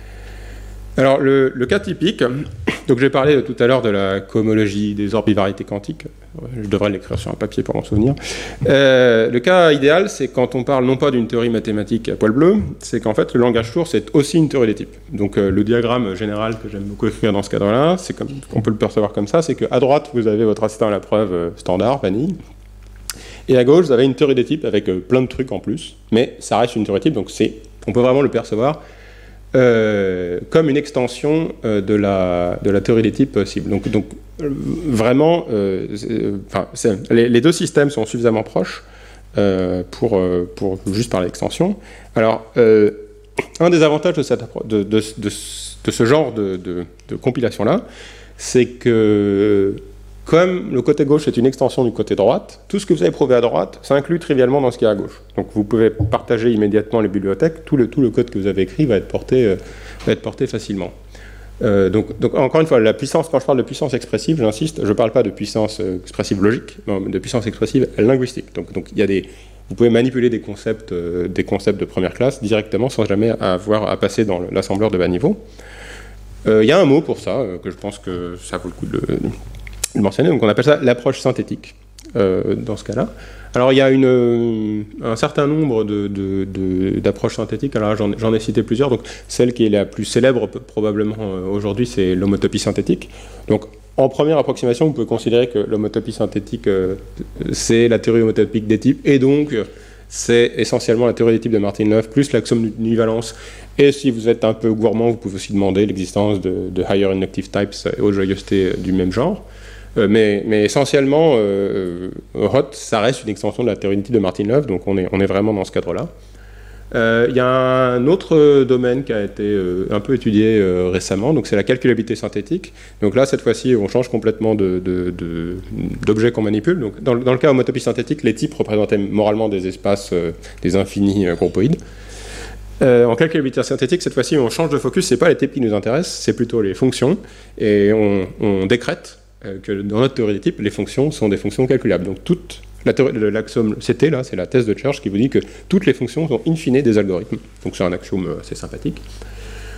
Alors, le, le cas typique, donc j'ai parlé tout à l'heure de la cohomologie des orbivariétés quantiques, je devrais l'écrire sur un papier pour m'en souvenir. Euh, le cas idéal, c'est quand on parle non pas d'une théorie mathématique à poil bleu, c'est qu'en fait le langage source est aussi une théorie des types. Donc euh, le diagramme général que j'aime beaucoup écrire dans ce cadre-là, c'est comme on peut le percevoir comme ça, c'est qu'à droite vous avez votre assistant à la preuve euh, standard, vanille, et à gauche vous avez une théorie des types avec euh, plein de trucs en plus, mais ça reste une théorie des types, donc c'est, on peut vraiment le percevoir Euh, comme une extension euh, de, la, de la théorie des types possible. Donc, donc euh, vraiment, euh, euh, les, les deux systèmes sont suffisamment proches euh, pour, euh, pour juste parler d'extension. Alors, euh, un des avantages de, cette, de, de, de, de ce genre de, de, de compilation-là, c'est que comme le côté gauche est une extension du côté droite, tout ce que vous avez prouvé à droite s'inclut trivialement dans ce qui est à gauche. Donc vous pouvez partager immédiatement les bibliothèques, tout le, tout le code que vous avez écrit va être porté, euh, va être porté facilement. Euh, donc, donc encore une fois, la puissance, quand je parle de puissance expressive, j'insiste, je ne parle pas de puissance euh, expressive logique, mais de puissance expressive linguistique. Donc, donc il y a des, vous pouvez manipuler des concepts, euh, des concepts de première classe directement sans jamais avoir à passer dans l'assembleur de bas niveau. Il euh, y a un mot pour ça, euh, que je pense que ça vaut le coup de le... le mentionner, donc on appelle ça l'approche synthétique euh, dans ce cas-là. Alors il y a une, euh, un certain nombre d'approches de, de, synthétiques, alors j'en ai cité plusieurs, donc celle qui est la plus célèbre probablement euh, aujourd'hui c'est l'homotopie synthétique. Donc en première approximation, vous pouvez considérer que l'homotopie synthétique euh, c'est la théorie homotopique des types, et donc c'est essentiellement la théorie des types de Martin-Neuf plus l'axiome d'univalence. Et si vous êtes un peu gourmand, vous pouvez aussi demander l'existence de, de higher inductive types et autres joyeusetés du même genre. Euh, mais, mais essentiellement, euh, Hot, ça reste une extension de la théorie des types de Martin-Neuf, donc on est, on est vraiment dans ce cadre-là. Il euh, y a un autre domaine qui a été euh, un peu étudié euh, récemment, donc c'est la calculabilité synthétique. Donc là, cette fois-ci, on change complètement d'objet de, de, de, qu'on manipule. Donc dans, dans le cas homotopie synthétique, les types représentaient moralement des espaces, euh, des infinis euh, groupoïdes. Euh, en calculabilité synthétique, cette fois-ci, on change de focus, c'est pas les types qui nous intéressent, c'est plutôt les fonctions, et on, on décrète euh, que dans notre théorie des types, les fonctions sont des fonctions calculables. Donc toute l'axiome C T, là, c'est la thèse de Church qui vous dit que toutes les fonctions sont in fine des algorithmes. Donc c'est un axiome assez sympathique.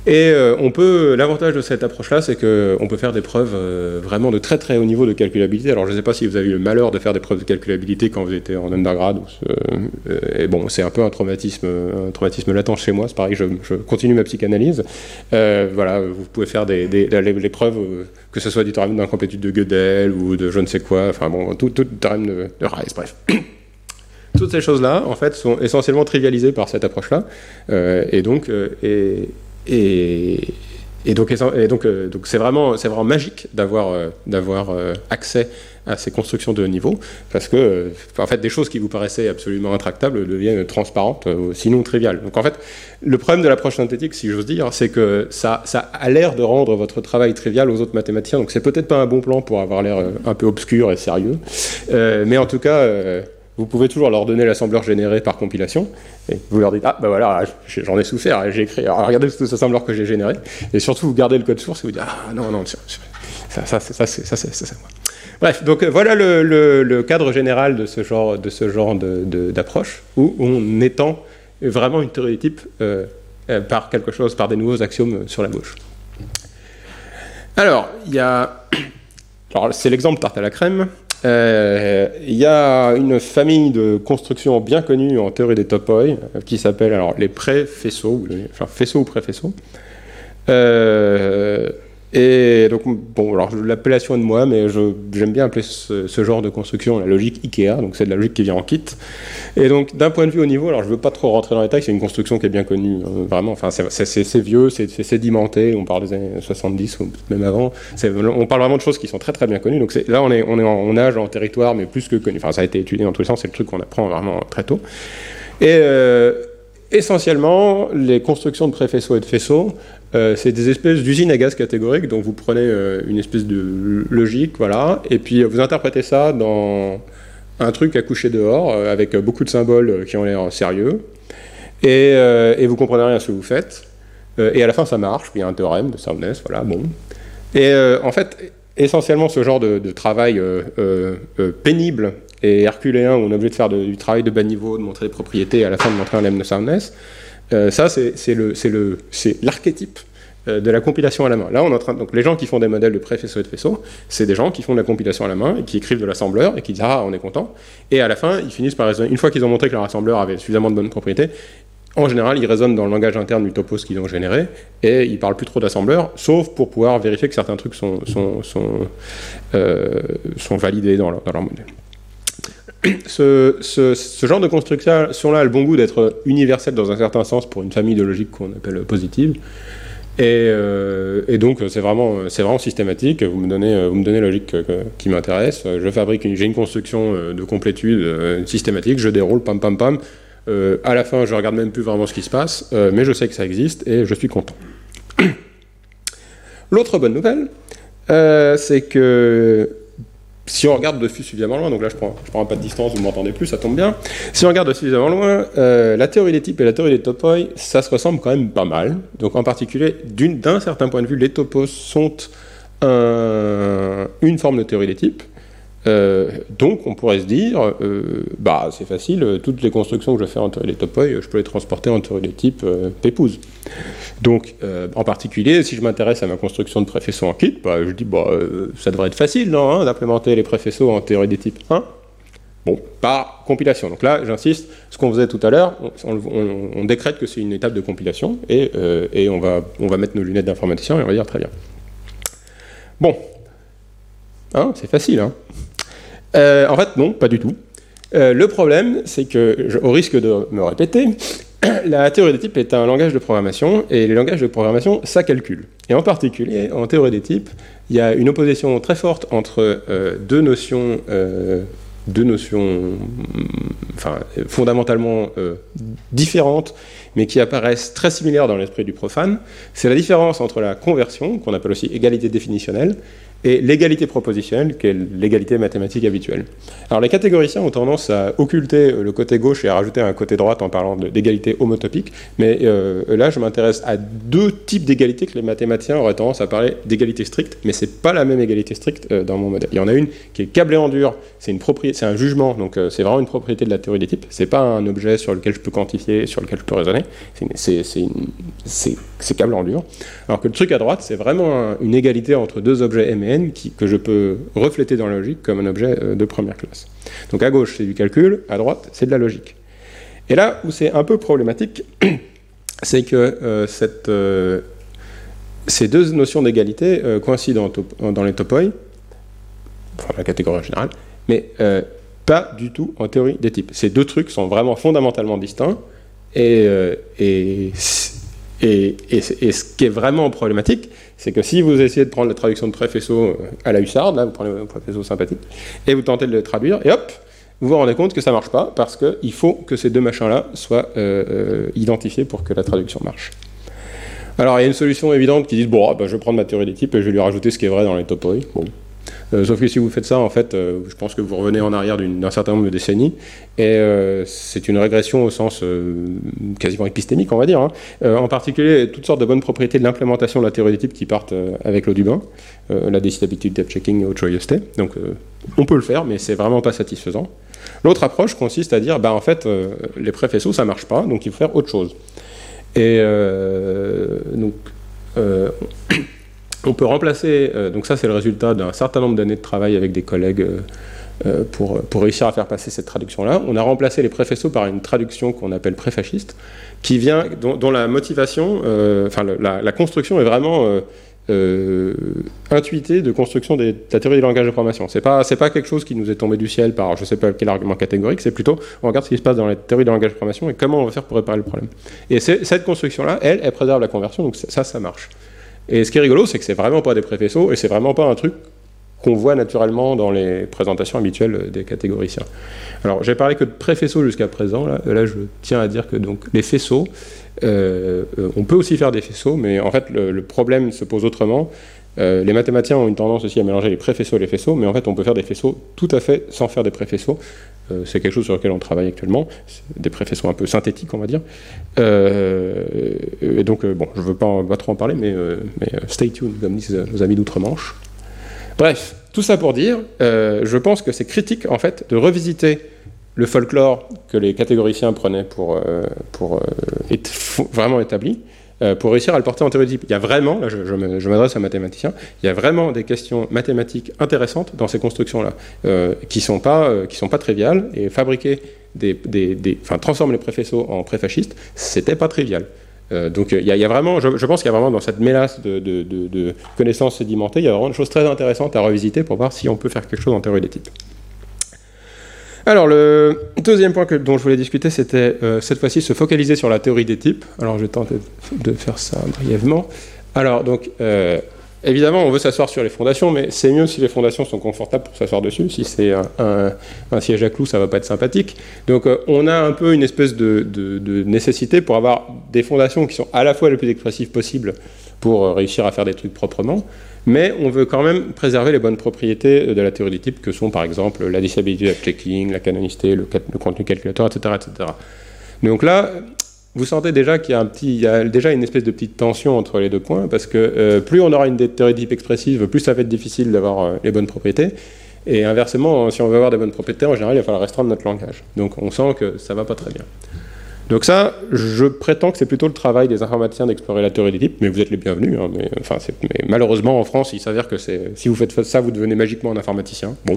Et euh, on peut, l'avantage de cette approche-là, c'est qu'on peut faire des preuves euh, vraiment de très très haut niveau de calculabilité. Alors je ne sais pas si vous avez eu le malheur de faire des preuves de calculabilité quand vous étiez en undergrad. Ou, euh, et bon, c'est un peu un traumatisme, un traumatisme latent chez moi. C'est pareil, je, je continue ma psychanalyse. Euh, voilà, vous pouvez faire des, des, des, les preuves, euh, que ce soit du théorème d'incomplétude de Gödel ou de je ne sais quoi. Enfin bon, tout, tout le théorème de, de Rice, bref. Toutes ces choses-là, en fait, sont essentiellement trivialisées par cette approche-là. Euh, et donc, euh, et, Et, et donc, et donc, euh, donc c'est vraiment, c'est vraiment magique d'avoir, euh, d'avoir euh, accès à ces constructions de haut niveau, parce que, euh, en fait, des choses qui vous paraissaient absolument intractables deviennent transparentes, euh, sinon triviales. Donc, en fait, le problème de l'approche synthétique, si j'ose dire, c'est que ça, ça a l'air de rendre votre travail trivial aux autres mathématiciens. Donc, c'est peut-être pas un bon plan pour avoir l'air euh, un peu obscur et sérieux, euh, mais en tout cas. Euh, Vous pouvez toujours leur donner l'assembleur généré par compilation, et vous leur dites « Ah, ben voilà, j'en ai souffert, j'ai écrit, alors regardez tout cet assembleur que j'ai généré », et surtout vous gardez le code source et vous dites « Ah non, non, ça, ça, ça, ça, ça, ça c'est moi ». Bref, donc voilà le, le, le cadre général de ce genre, de ce genre de, de, d'approche, où on étend vraiment une théorie des types euh, par quelque chose, par des nouveaux axiomes sur la gauche. Alors, il y a... Alors, c'est l'exemple tarte à la crème. Il euh, y a une famille de constructions bien connues en théorie des topoi euh, qui s'appelle alors les pré-faisceaux, enfin faisceaux ou pré-faisceaux. Euh, et donc, bon, alors l'appellation est de moi, mais je, j'aime bien appeler ce, ce genre de construction la logique Ikea, donc c'est de la logique qui vient en kit. Et donc, d'un point de vue au niveau, alors je ne veux pas trop rentrer dans les détails, c'est une construction qui est bien connue, euh, vraiment, enfin c'est, c'est, c'est, c'est vieux, c'est, c'est sédimenté, on parle des années soixante-dix ou même avant, c'est, on parle vraiment de choses qui sont très très bien connues, donc c'est, là on est, on est en, en âge, en territoire, mais plus que connu, enfin ça a été étudié dans tous les sens, c'est le truc qu'on apprend vraiment très tôt. Et euh, essentiellement, les constructions de pré-faisceaux et de faisceaux, Euh, c'est des espèces d'usines à gaz catégoriques, donc vous prenez euh, une espèce de logique, voilà, et puis vous interprétez ça dans un truc à coucher dehors, euh, avec beaucoup de symboles qui ont l'air sérieux, et, euh, et vous comprenez rien à ce que vous faites, euh, et à la fin ça marche, il y a un théorème de soundness, voilà, bon. Et euh, en fait, essentiellement ce genre de, de travail euh, euh, euh, pénible et herculéen, où on est obligé de faire de, du travail de bas niveau, de montrer des propriétés, et à la fin de montrer un lemme de soundness, Euh, ça, c'est, c'est, le, c'est, le, c'est l'archétype euh, de la compilation à la main. Là, on est en train de, donc, les gens qui font des modèles de pré-faisceaux et de faisceaux, c'est des gens qui font de la compilation à la main et qui écrivent de l'assembleur et qui disent « Ah, on est content ». Et à la fin, ils finissent par raisonner. Une fois qu'ils ont montré que leur assembleur avait suffisamment de bonnes propriétés, en général, ils raisonnent dans le langage interne du topos qu'ils ont généré et ils parlent plus trop d'assembleur, sauf pour pouvoir vérifier que certains trucs sont, sont, sont, euh, sont validés dans leur, dans leur modèle. Ce, ce, ce genre de construction-là a le bon goût d'être universel dans un certain sens pour une famille de logiques qu'on appelle positive. Et, euh, et donc, c'est vraiment, c'est vraiment systématique. Vous me donnez, vous me donnez la logique que, que, qui m'intéresse. Je fabrique une, j'ai une construction de complétude euh, systématique. Je déroule, pam, pam, pam. Euh, à la fin, je regarde même plus vraiment ce qui se passe, euh, mais je sais que ça existe et je suis content. L'autre bonne nouvelle, euh, c'est que si on regarde dessus suffisamment loin, donc là je prends, je prends un pas de distance, vous m'entendez plus, ça tombe bien. Si on regarde suffisamment loin, euh, la théorie des types et la théorie des topoi, ça se ressemble quand même pas mal. Donc en particulier, d'une, d'un certain point de vue, les topos sont un, une forme de théorie des types. Euh, donc on pourrait se dire, euh, bah c'est facile, toutes les constructions que je fais en théorie des topoi, je peux les transporter en théorie des types euh, pépouze. Donc euh, en particulier, si je m'intéresse à ma construction de préfaisceaux en kit, bah, je dis, bah, euh, ça devrait être facile, non, hein, d'implémenter les préfaisceaux en théorie des types un. Bon, par compilation. Donc là, j'insiste, ce qu'on faisait tout à l'heure, on, on, on décrète que c'est une étape de compilation, et, euh, et on, va, on va mettre nos lunettes d'informaticien et on va dire très bien. Bon, hein, c'est facile, hein. Euh, en fait, non, pas du tout. Euh, le problème, c'est que, je, au risque de me répéter, la théorie des types est un langage de programmation, et les langages de programmation, ça calcule. Et en particulier, en théorie des types, il y a une opposition très forte entre euh, deux notions, euh, deux notions enfin, fondamentalement euh, différentes, mais qui apparaissent très similaires dans l'esprit du profane. C'est la différence entre la conversion, qu'on appelle aussi égalité définitionnelle, et l'égalité propositionnelle, qui est l'égalité mathématique habituelle. Alors les catégoriciens ont tendance à occulter le côté gauche et à rajouter un côté droite en parlant d'égalité homotopique, mais euh, là je m'intéresse à deux types d'égalité que les mathématiciens auraient tendance à parler d'égalité stricte, mais c'est pas la même égalité stricte euh, dans mon modèle. Il y en a une qui est câblée en dur, c'est une propriété, c'est un jugement, donc euh, c'est vraiment une propriété de la théorie des types, c'est pas un objet sur lequel je peux quantifier, sur lequel je peux raisonner, c'est, c'est, c'est, une, c'est, ces câbles en dur. Alors que le truc à droite, c'est vraiment un, une égalité entre deux objets M et N qui, que je peux refléter dans la logique comme un objet euh, de première classe. Donc à gauche, c'est du calcul, à droite, c'est de la logique. Et là où c'est un peu problématique, c'est que euh, cette, euh, ces deux notions d'égalité euh, coïncident dans les topoi, enfin la catégorie en général, mais euh, pas du tout en théorie des types. Ces deux trucs sont vraiment fondamentalement distincts, et, euh, et, et, et, et ce qui est vraiment problématique, c'est que si vous essayez de prendre la traduction de préfaisceau à la hussarde, là vous prenez un préfaisceau sympathique, et vous tentez de le traduire, et hop, vous vous rendez compte que ça ne marche pas, parce qu'il faut que ces deux machins-là soient euh, euh, identifiés pour que la traduction marche. Alors il y a une solution évidente qui dit, bon, ah, bah, je vais prendre ma théorie des types et je vais lui rajouter ce qui est vrai dans les topoi. Bon. Euh, sauf que si vous faites ça, en fait, euh, je pense que vous revenez en arrière d'un certain nombre de décennies, et euh, c'est une régression au sens euh, quasiment épistémique, on va dire. Hein. Euh, en particulier, toutes sortes de bonnes propriétés de l'implémentation de la théorie des types qui partent euh, avec l'eau du bain, euh, la décidabilité, le depth checking et autre joyeuseté. Donc, euh, on peut le faire, mais c'est vraiment pas satisfaisant. L'autre approche consiste à dire, bah, en fait, euh, les préfaisceaux, ça marche pas, donc il faut faire autre chose. Et euh, donc, euh, on peut remplacer, euh, donc ça c'est le résultat d'un certain nombre d'années de travail avec des collègues euh, euh, pour, pour réussir à faire passer cette traduction-là. On a remplacé les préfaisceaux par une traduction qu'on appelle préfasciste, qui vient, dont, dont la motivation, euh, enfin le, la, la construction est vraiment euh, euh, intuitée de construction des, de la théorie des langages de programmation. C'est pas, c'est pas quelque chose qui nous est tombé du ciel par je sais pas quel argument catégorique, c'est plutôt on regarde ce qui se passe dans la théorie des langages de programmation et comment on va faire pour réparer le problème. Et cette construction-là, elle, elle préserve la conversion, donc ça, ça marche. Et ce qui est rigolo, c'est que c'est vraiment pas des préfaisceaux et c'est vraiment pas un truc qu'on voit naturellement dans les présentations habituelles des catégoriciens. Alors, j'ai parlé que de préfaisceaux jusqu'à présent. Là, là, je tiens à dire que donc, les faisceaux, euh, on peut aussi faire des faisceaux, mais en fait, le, le problème se pose autrement. Euh, les mathématiciens ont une tendance aussi à mélanger les préfaisceaux et les faisceaux, mais en fait, on peut faire des faisceaux tout à fait sans faire des préfaisceaux. Euh, c'est quelque chose sur lequel on travaille actuellement. C'est des préfaisceaux un peu synthétiques, on va dire. Euh, et donc, euh, bon, je ne veux pas, pas trop en parler, mais, euh, mais stay tuned, comme disent nos amis d'outre-Manche. Bref, tout ça pour dire, euh, je pense que c'est critique, en fait, de revisiter le folklore que les catégoriciens prenaient pour, euh, pour euh, être vraiment établi, euh, pour réussir à le porter en théorie des types. Il y a vraiment, là je, je, je m'adresse à un mathématicien, il y a vraiment des questions mathématiques intéressantes dans ces constructions-là, euh, qui ne sont, euh, sont pas triviales, et fabriquer des, des, des, enfin, transformer les préfaisceaux en préfascistes, c'était pas trivial. Euh, donc il y, y a vraiment, je, je pense qu'il y a vraiment dans cette mélasse de, de, de, de connaissances sédimentées, il y a vraiment des choses très intéressantes à revisiter pour voir si on peut faire quelque chose en théorie des types. Alors le deuxième point que, dont je voulais discuter, c'était euh, cette fois-ci se focaliser sur la théorie des types. Alors je vais tenter de faire ça brièvement. Alors donc euh, évidemment on veut s'asseoir sur les fondations, mais c'est mieux si les fondations sont confortables pour s'asseoir dessus. Si c'est un, un, un siège à clous, ça va pas être sympathique. Donc euh, on a un peu une espèce de, de, de nécessité pour avoir des fondations qui sont à la fois les plus expressives possibles pour euh, réussir à faire des trucs proprement, mais on veut quand même préserver les bonnes propriétés de la théorie des types, que sont par exemple la décidabilité, le checking, la canonicité, le, le contenu calculateur, et cetera, et cetera. Donc là, vous sentez déjà qu'il y a, un petit, il y a déjà une espèce de petite tension entre les deux points, parce que euh, plus on aura une théorie des types expressive, plus ça va être difficile d'avoir euh, les bonnes propriétés. Et inversement, si on veut avoir des bonnes propriétés, en général, il va falloir restreindre notre langage. Donc on sent que ça ne va pas très bien. Donc ça, je prétends que c'est plutôt le travail des informaticiens d'explorer la théorie des types, mais vous êtes les bienvenus. Hein, mais, enfin, mais malheureusement, en France, il s'avère que si vous faites ça, vous devenez magiquement un informaticien. Bon.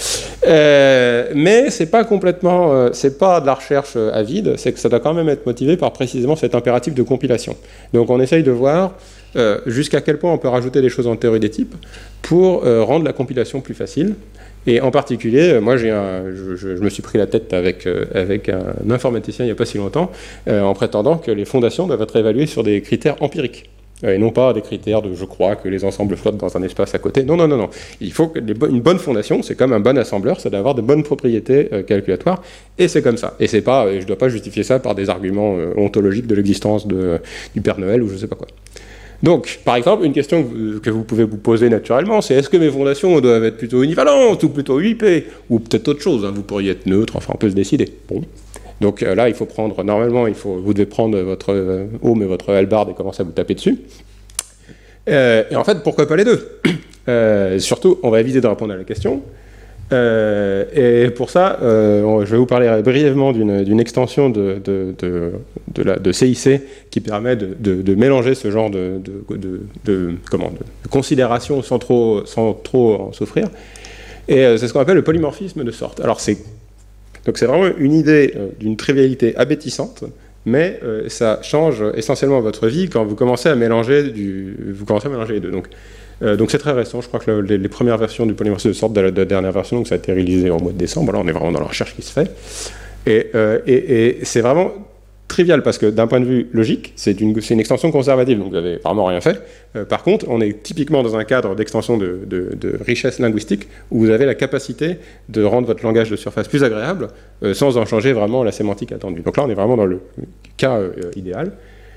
Euh, mais c'est pas complètement, euh, c'est pas de la recherche euh, avide, c'est que ça doit quand même être motivé par précisément cet impératif de compilation. Donc on essaye de voir euh, jusqu'à quel point on peut rajouter des choses en théorie des types pour euh, rendre la compilation plus facile. Et en particulier, moi, j'ai un, je, je, je me suis pris la tête avec, euh, avec un informaticien il n'y a pas si longtemps, euh, en prétendant que les fondations doivent être évaluées sur des critères empiriques, euh, et non pas des critères de « je crois que les ensembles flottent dans un espace à côté ». Non, non, non, non. Il faut que les bo- une bonne fondation, c'est comme un bon assembleur, c'est d'avoir de bonnes propriétés euh, calculatoires, et c'est comme ça. Et c'est pas, je ne dois pas justifier ça par des arguments euh, ontologiques de l'existence de, du Père Noël ou je ne sais pas quoi. Donc, par exemple, une question que vous, que vous pouvez vous poser naturellement, c'est est-ce que mes fondations doivent être plutôt univalentes ou plutôt U I P ou peut-être autre chose, hein, vous pourriez être neutre, enfin on peut se décider. Bon. Donc euh, là, il faut prendre, normalement, il faut, vous devez prendre votre euh, home et votre hallebarde et commencer à vous taper dessus. Euh, et en fait, pourquoi pas les deux euh, Surtout, on va éviter de répondre à la question. Euh, et pour ça, euh, je vais vous parler brièvement d'une extension de, de, de, de, la, de C I C qui permet de, de, de mélanger ce genre de, de, de, de, comment, de considération sans trop, sans trop en souffrir. Et euh, c'est ce qu'on appelle le polymorphisme de sorte. Alors c'est donc c'est vraiment une idée euh, d'une trivialité abétissante, mais euh, ça change essentiellement votre vie quand vous commencez à mélanger, du, vous commencez à mélanger les deux. Donc, Euh, donc c'est très récent, je crois que le, les, les premières versions du polymorphisme de sorte de la, de la dernière version, donc ça a été réalisé au mois de décembre, là on est vraiment dans la recherche qui se fait, et, euh, et, et c'est vraiment trivial parce que d'un point de vue logique, c'est une, une extension conservative, donc vous n'avez vraiment rien fait. Euh, par contre, on est typiquement dans un cadre d'extension de, de, de richesse linguistique où vous avez la capacité de rendre votre langage de surface plus agréable euh, sans en changer vraiment la sémantique attendue. Donc là on est vraiment dans le cas euh, idéal.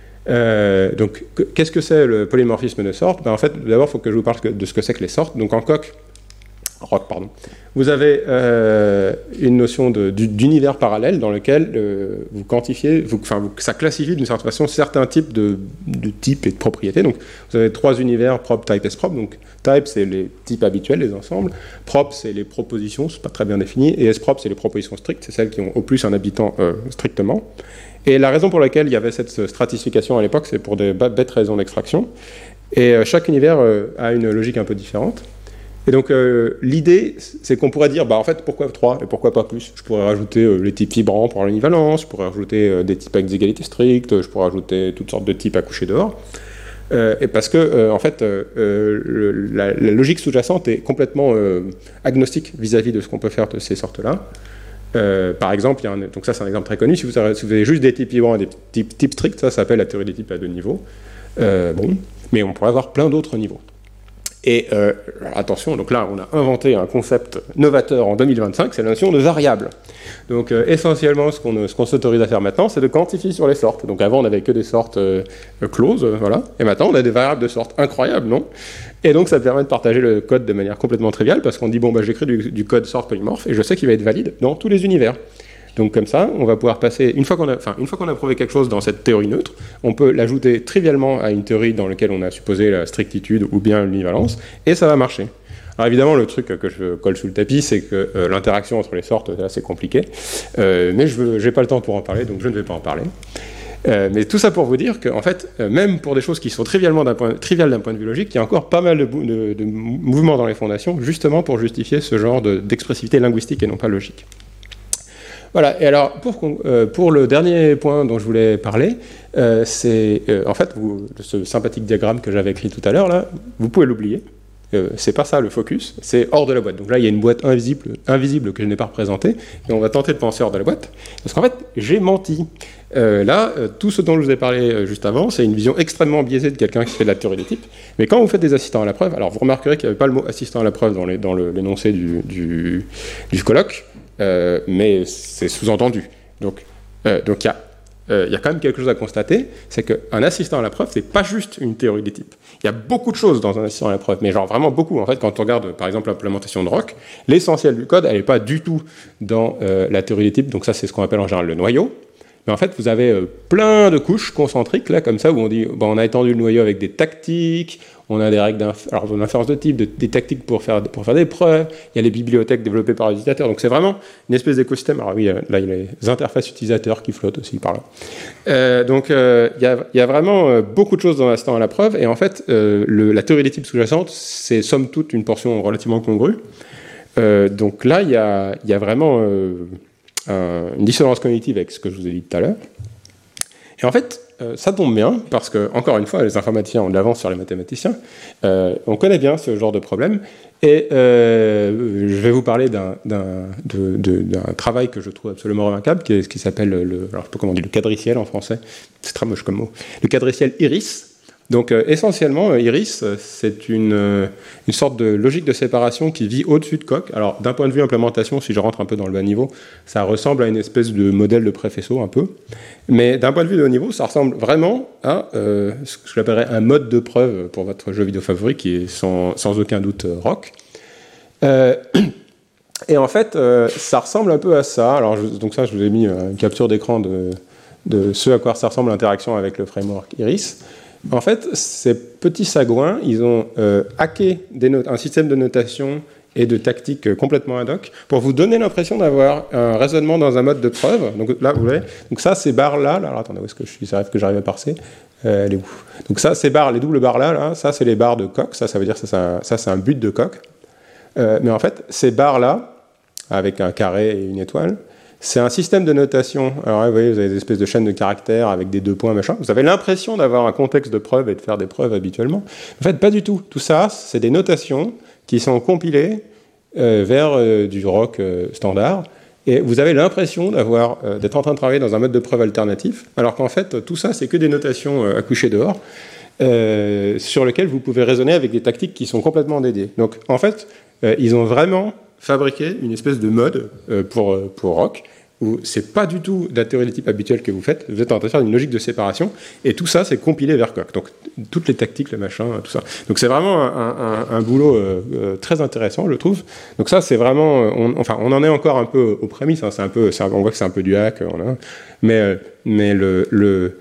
Euh, donc, qu'est-ce que c'est le polymorphisme de sorte? Ben, en fait, d'abord, il faut que je vous parle de ce que c'est que les sortes. Donc, en coq, rock, pardon, vous avez euh, une notion d'univers parallèle dans lequel euh, vous quantifiez, vous, enfin, vous, ça classifie d'une certaine façon certains types de, de types et de propriétés. Donc, vous avez trois univers, prop, type, s-prop. Donc, type, c'est les types habituels, les ensembles. Prop, c'est les propositions, c'est pas très bien défini. Et s-prop, c'est les propositions strictes, c'est celles qui ont au plus un habitant euh, strictement. Et la raison pour laquelle il y avait cette stratification à l'époque, c'est pour des bêtes raisons d'extraction. Et euh, chaque univers euh, a une logique un peu différente. Et donc, euh, l'idée, c'est qu'on pourrait dire, bah, en fait, pourquoi trois et pourquoi pas plus? Je pourrais rajouter euh, les types vibrants pour l'univalence, je pourrais rajouter euh, des types avec des égalités strictes, je pourrais rajouter toutes sortes de types à coucher dehors. Euh, et parce que, euh, en fait, euh, le, la, la logique sous-jacente est complètement euh, agnostique vis-à-vis de ce qu'on peut faire de ces sortes-là. Euh, par exemple, il y a un, donc ça c'est un exemple très connu, si vous, avez, si vous avez juste des types vibrants et des types, types stricts, ça s'appelle la théorie des types à deux niveaux. Euh, bon, mais on pourrait avoir plein d'autres niveaux. Et euh, attention, donc là on a inventé un concept novateur en deux mille vingt-cinq, c'est la notion de variable. Donc euh, essentiellement ce qu'on ce qu'on s'autorise à faire maintenant, c'est de quantifier sur les sortes. Donc avant on n'avait que des sortes euh, closes, euh, voilà, et maintenant on a des variables de sorte incroyables, non? Et donc ça permet de partager le code de manière complètement triviale, parce qu'on dit bon bah j'écris du, du code sorte polymorphe et je sais qu'il va être valide dans tous les univers. Donc comme ça, on va pouvoir passer, une fois qu'on a, enfin, une fois qu'on a prouvé quelque chose dans cette théorie neutre, on peut l'ajouter trivialement à une théorie dans laquelle on a supposé la strictitude ou bien l'univalence, et ça va marcher. Alors évidemment, le truc que je colle sous le tapis, c'est que euh, l'interaction entre les sortes, c'est assez compliqué, euh, mais je n'ai pas le temps pour en parler, donc je ne vais pas en parler. Euh, mais tout ça pour vous dire qu'en fait, euh, même pour des choses qui sont trivialement d'un point, triviales d'un point de vue logique, il y a encore pas mal de, de, de mouvements dans les fondations, justement pour justifier ce genre d'expressivité linguistique et non pas logique. Voilà, et alors pour, euh, pour le dernier point dont je voulais parler, euh, c'est euh, en fait vous, ce sympathique diagramme que j'avais écrit tout à l'heure, là, vous pouvez l'oublier. Euh, c'est pas ça le focus, c'est hors de la boîte. Donc là, il y a une boîte invisible, invisible que je n'ai pas représentée, et on va tenter de penser hors de la boîte, parce qu'en fait, j'ai menti. Euh, là, euh, tout ce dont je vous ai parlé euh, juste avant, c'est une vision extrêmement biaisée de quelqu'un qui fait de la théorie des types. Mais quand vous faites des assistants à la preuve, alors vous remarquerez qu'il n'y avait pas le mot assistant à la preuve dans les, dans le, l'énoncé du, du, du colloque, euh, mais c'est sous-entendu. Donc, euh, donc il y a Euh, il y a quand même quelque chose à constater, c'est qu'un assistant à la preuve, c'est pas juste une théorie des types. Il y a beaucoup de choses dans un assistant à la preuve, mais genre vraiment beaucoup. En fait, quand on regarde, par exemple, l'implémentation de Roc, l'essentiel du code, elle n'est pas du tout dans euh, la théorie des types, donc ça, c'est ce qu'on appelle en général le noyau. Mais en fait, vous avez euh, plein de couches concentriques, là, comme ça, où on dit, bon, on a étendu le noyau avec des tactiques, on a des règles d'inférence de type, de, des tactiques pour faire, pour faire des preuves, il y a les bibliothèques développées par les utilisateurs, donc c'est vraiment une espèce d'écosystème. Alors oui, là, il y a les interfaces utilisateurs qui flottent aussi par là. Euh, donc, euh, il, y a, il y a vraiment euh, beaucoup de choses dans l'instant à la preuve, et en fait, euh, le, la théorie des types sous-jacente, c'est somme toute une portion relativement congrue. Euh, donc là, il y a, il y a vraiment euh, un, une dissonance cognitive avec ce que je vous ai dit tout à l'heure. Et en fait, euh, ça tombe bien, parce que, encore une fois, les informaticiens ont de l'avance sur les mathématiciens. Euh, on connaît bien ce genre de problème. Et euh, je vais vous parler d'un, d'un, de, de, d'un travail que je trouve absolument remarquable, qui, est, qui s'appelle le, alors, je sais pas comment on dit, le quadriciel en français. C'est très moche comme mot. Le quadriciel IRIS. Donc, euh, essentiellement, euh, IRIS, c'est une, euh, une sorte de logique de séparation qui vit au-dessus de Coq. Alors, d'un point de vue implémentation, si je rentre un peu dans le bas niveau, ça ressemble à une espèce de modèle de préfaisceau, un peu. Mais d'un point de vue de haut niveau, ça ressemble vraiment à euh, ce que j'appellerais un mode de preuve pour votre jeu vidéo favori, qui est sans, sans aucun doute euh, Roc. Euh, et en fait, euh, ça ressemble un peu à ça. Alors, je, donc ça, je vous ai mis une capture d'écran de, de ce à quoi ça ressemble l'interaction avec le framework IRIS. En fait, ces petits sagouins, ils ont euh, hacké des not- un système de notation et de tactiques complètement ad hoc pour vous donner l'impression d'avoir un raisonnement dans un mode de preuve. Donc là, vous voyez, donc ça, ces barres-là, là, alors attendez, où est-ce que je suis? Ça arrive que j'arrive à parser. Euh, elle est où? Donc ça, ces barres, les doubles barres-là, là, ça, c'est les barres de Coq. Ça, ça veut dire que ça, c'est un, ça, c'est un but de Coq. Euh, mais en fait, ces barres-là, avec un carré et une étoile, c'est un système de notation. Alors là, vous voyez, vous avez des espèces de chaînes de caractères avec des deux points, machin. Vous avez l'impression d'avoir un contexte de preuve et de faire des preuves habituellement. En fait, pas du tout. Tout ça, c'est des notations qui sont compilées euh, vers euh, du rock euh, standard. Et vous avez l'impression d'avoir, euh, d'être en train de travailler dans un mode de preuve alternatif, alors qu'en fait, tout ça, c'est que des notations euh, accouchées dehors, euh, sur lesquelles vous pouvez raisonner avec des tactiques qui sont complètement dédiées. Donc, en fait, euh, ils ont vraiment fabriquer une espèce de mode euh, pour, euh, pour rock, où c'est pas du tout de la théorie des types habituelle que vous faites, vous êtes en train de faire une logique de séparation, et tout ça, c'est compilé vers Coq. Donc, toutes les tactiques, le machin, tout ça. Donc, c'est vraiment un, un, un boulot euh, euh, très intéressant, je trouve. Donc, ça, c'est vraiment... On, enfin, on en est encore un peu aux prémices, hein, c'est un peu, c'est un, on voit que c'est un peu du hack, on a, mais, euh, mais le... le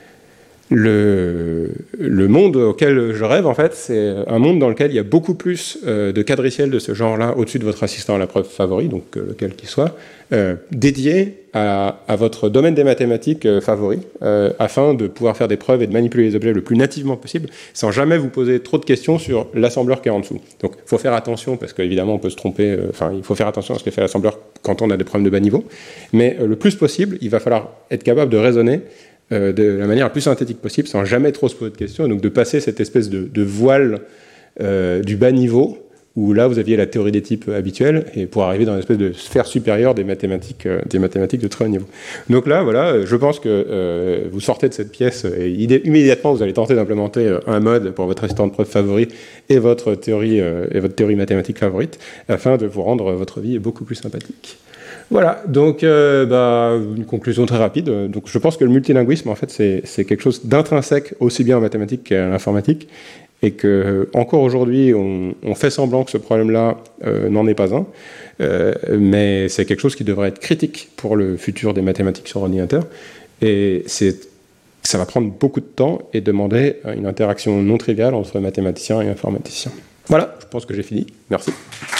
Le, le monde auquel je rêve, en fait, c'est un monde dans lequel il y a beaucoup plus euh, de quadriciels de ce genre-là au-dessus de votre assistant à la preuve favori, donc euh, lequel qu'il soit, euh, dédié à, à votre domaine des mathématiques euh, favori, euh, afin de pouvoir faire des preuves et de manipuler les objets le plus nativement possible, sans jamais vous poser trop de questions sur l'assembleur qui est en dessous. Donc, il faut faire attention, parce qu'évidemment, on peut se tromper, enfin, euh, il faut faire attention à ce que fait l'assembleur quand on a des problèmes de bas niveau, mais euh, le plus possible, il va falloir être capable de raisonner Euh, de la manière la plus synthétique possible, sans jamais trop se poser de questions, et donc de passer cette espèce de, de voile euh, du bas niveau, où là vous aviez la théorie des types habituelle, et pour arriver dans une espèce de sphère supérieure des mathématiques, euh, des mathématiques de très haut niveau. Donc là, voilà, je pense que euh, vous sortez de cette pièce, et idé- immédiatement vous allez tenter d'implémenter euh, un mode pour votre assistant de preuve favori, et votre théorie, euh, et votre théorie mathématique favorite, afin de vous rendre votre vie beaucoup plus sympathique. Voilà, donc euh, bah, une conclusion très rapide. Donc, je pense que le multilinguisme, en fait, c'est, c'est quelque chose d'intrinsèque aussi bien en mathématiques qu'en informatique, et que encore aujourd'hui, on, on fait semblant que ce problème-là euh, n'en est pas un, euh, mais c'est quelque chose qui devrait être critique pour le futur des mathématiques sur ordinateur, et c'est, ça va prendre beaucoup de temps et demander une interaction non triviale entre mathématiciens et informaticiens. Voilà, je pense que j'ai fini. Merci.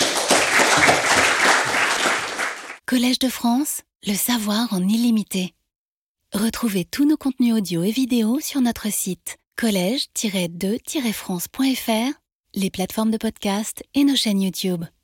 Collège de France, le savoir en illimité. Retrouvez tous nos contenus audio et vidéo sur notre site collège tiret de tiret france point f r, les plateformes de podcast et nos chaînes YouTube.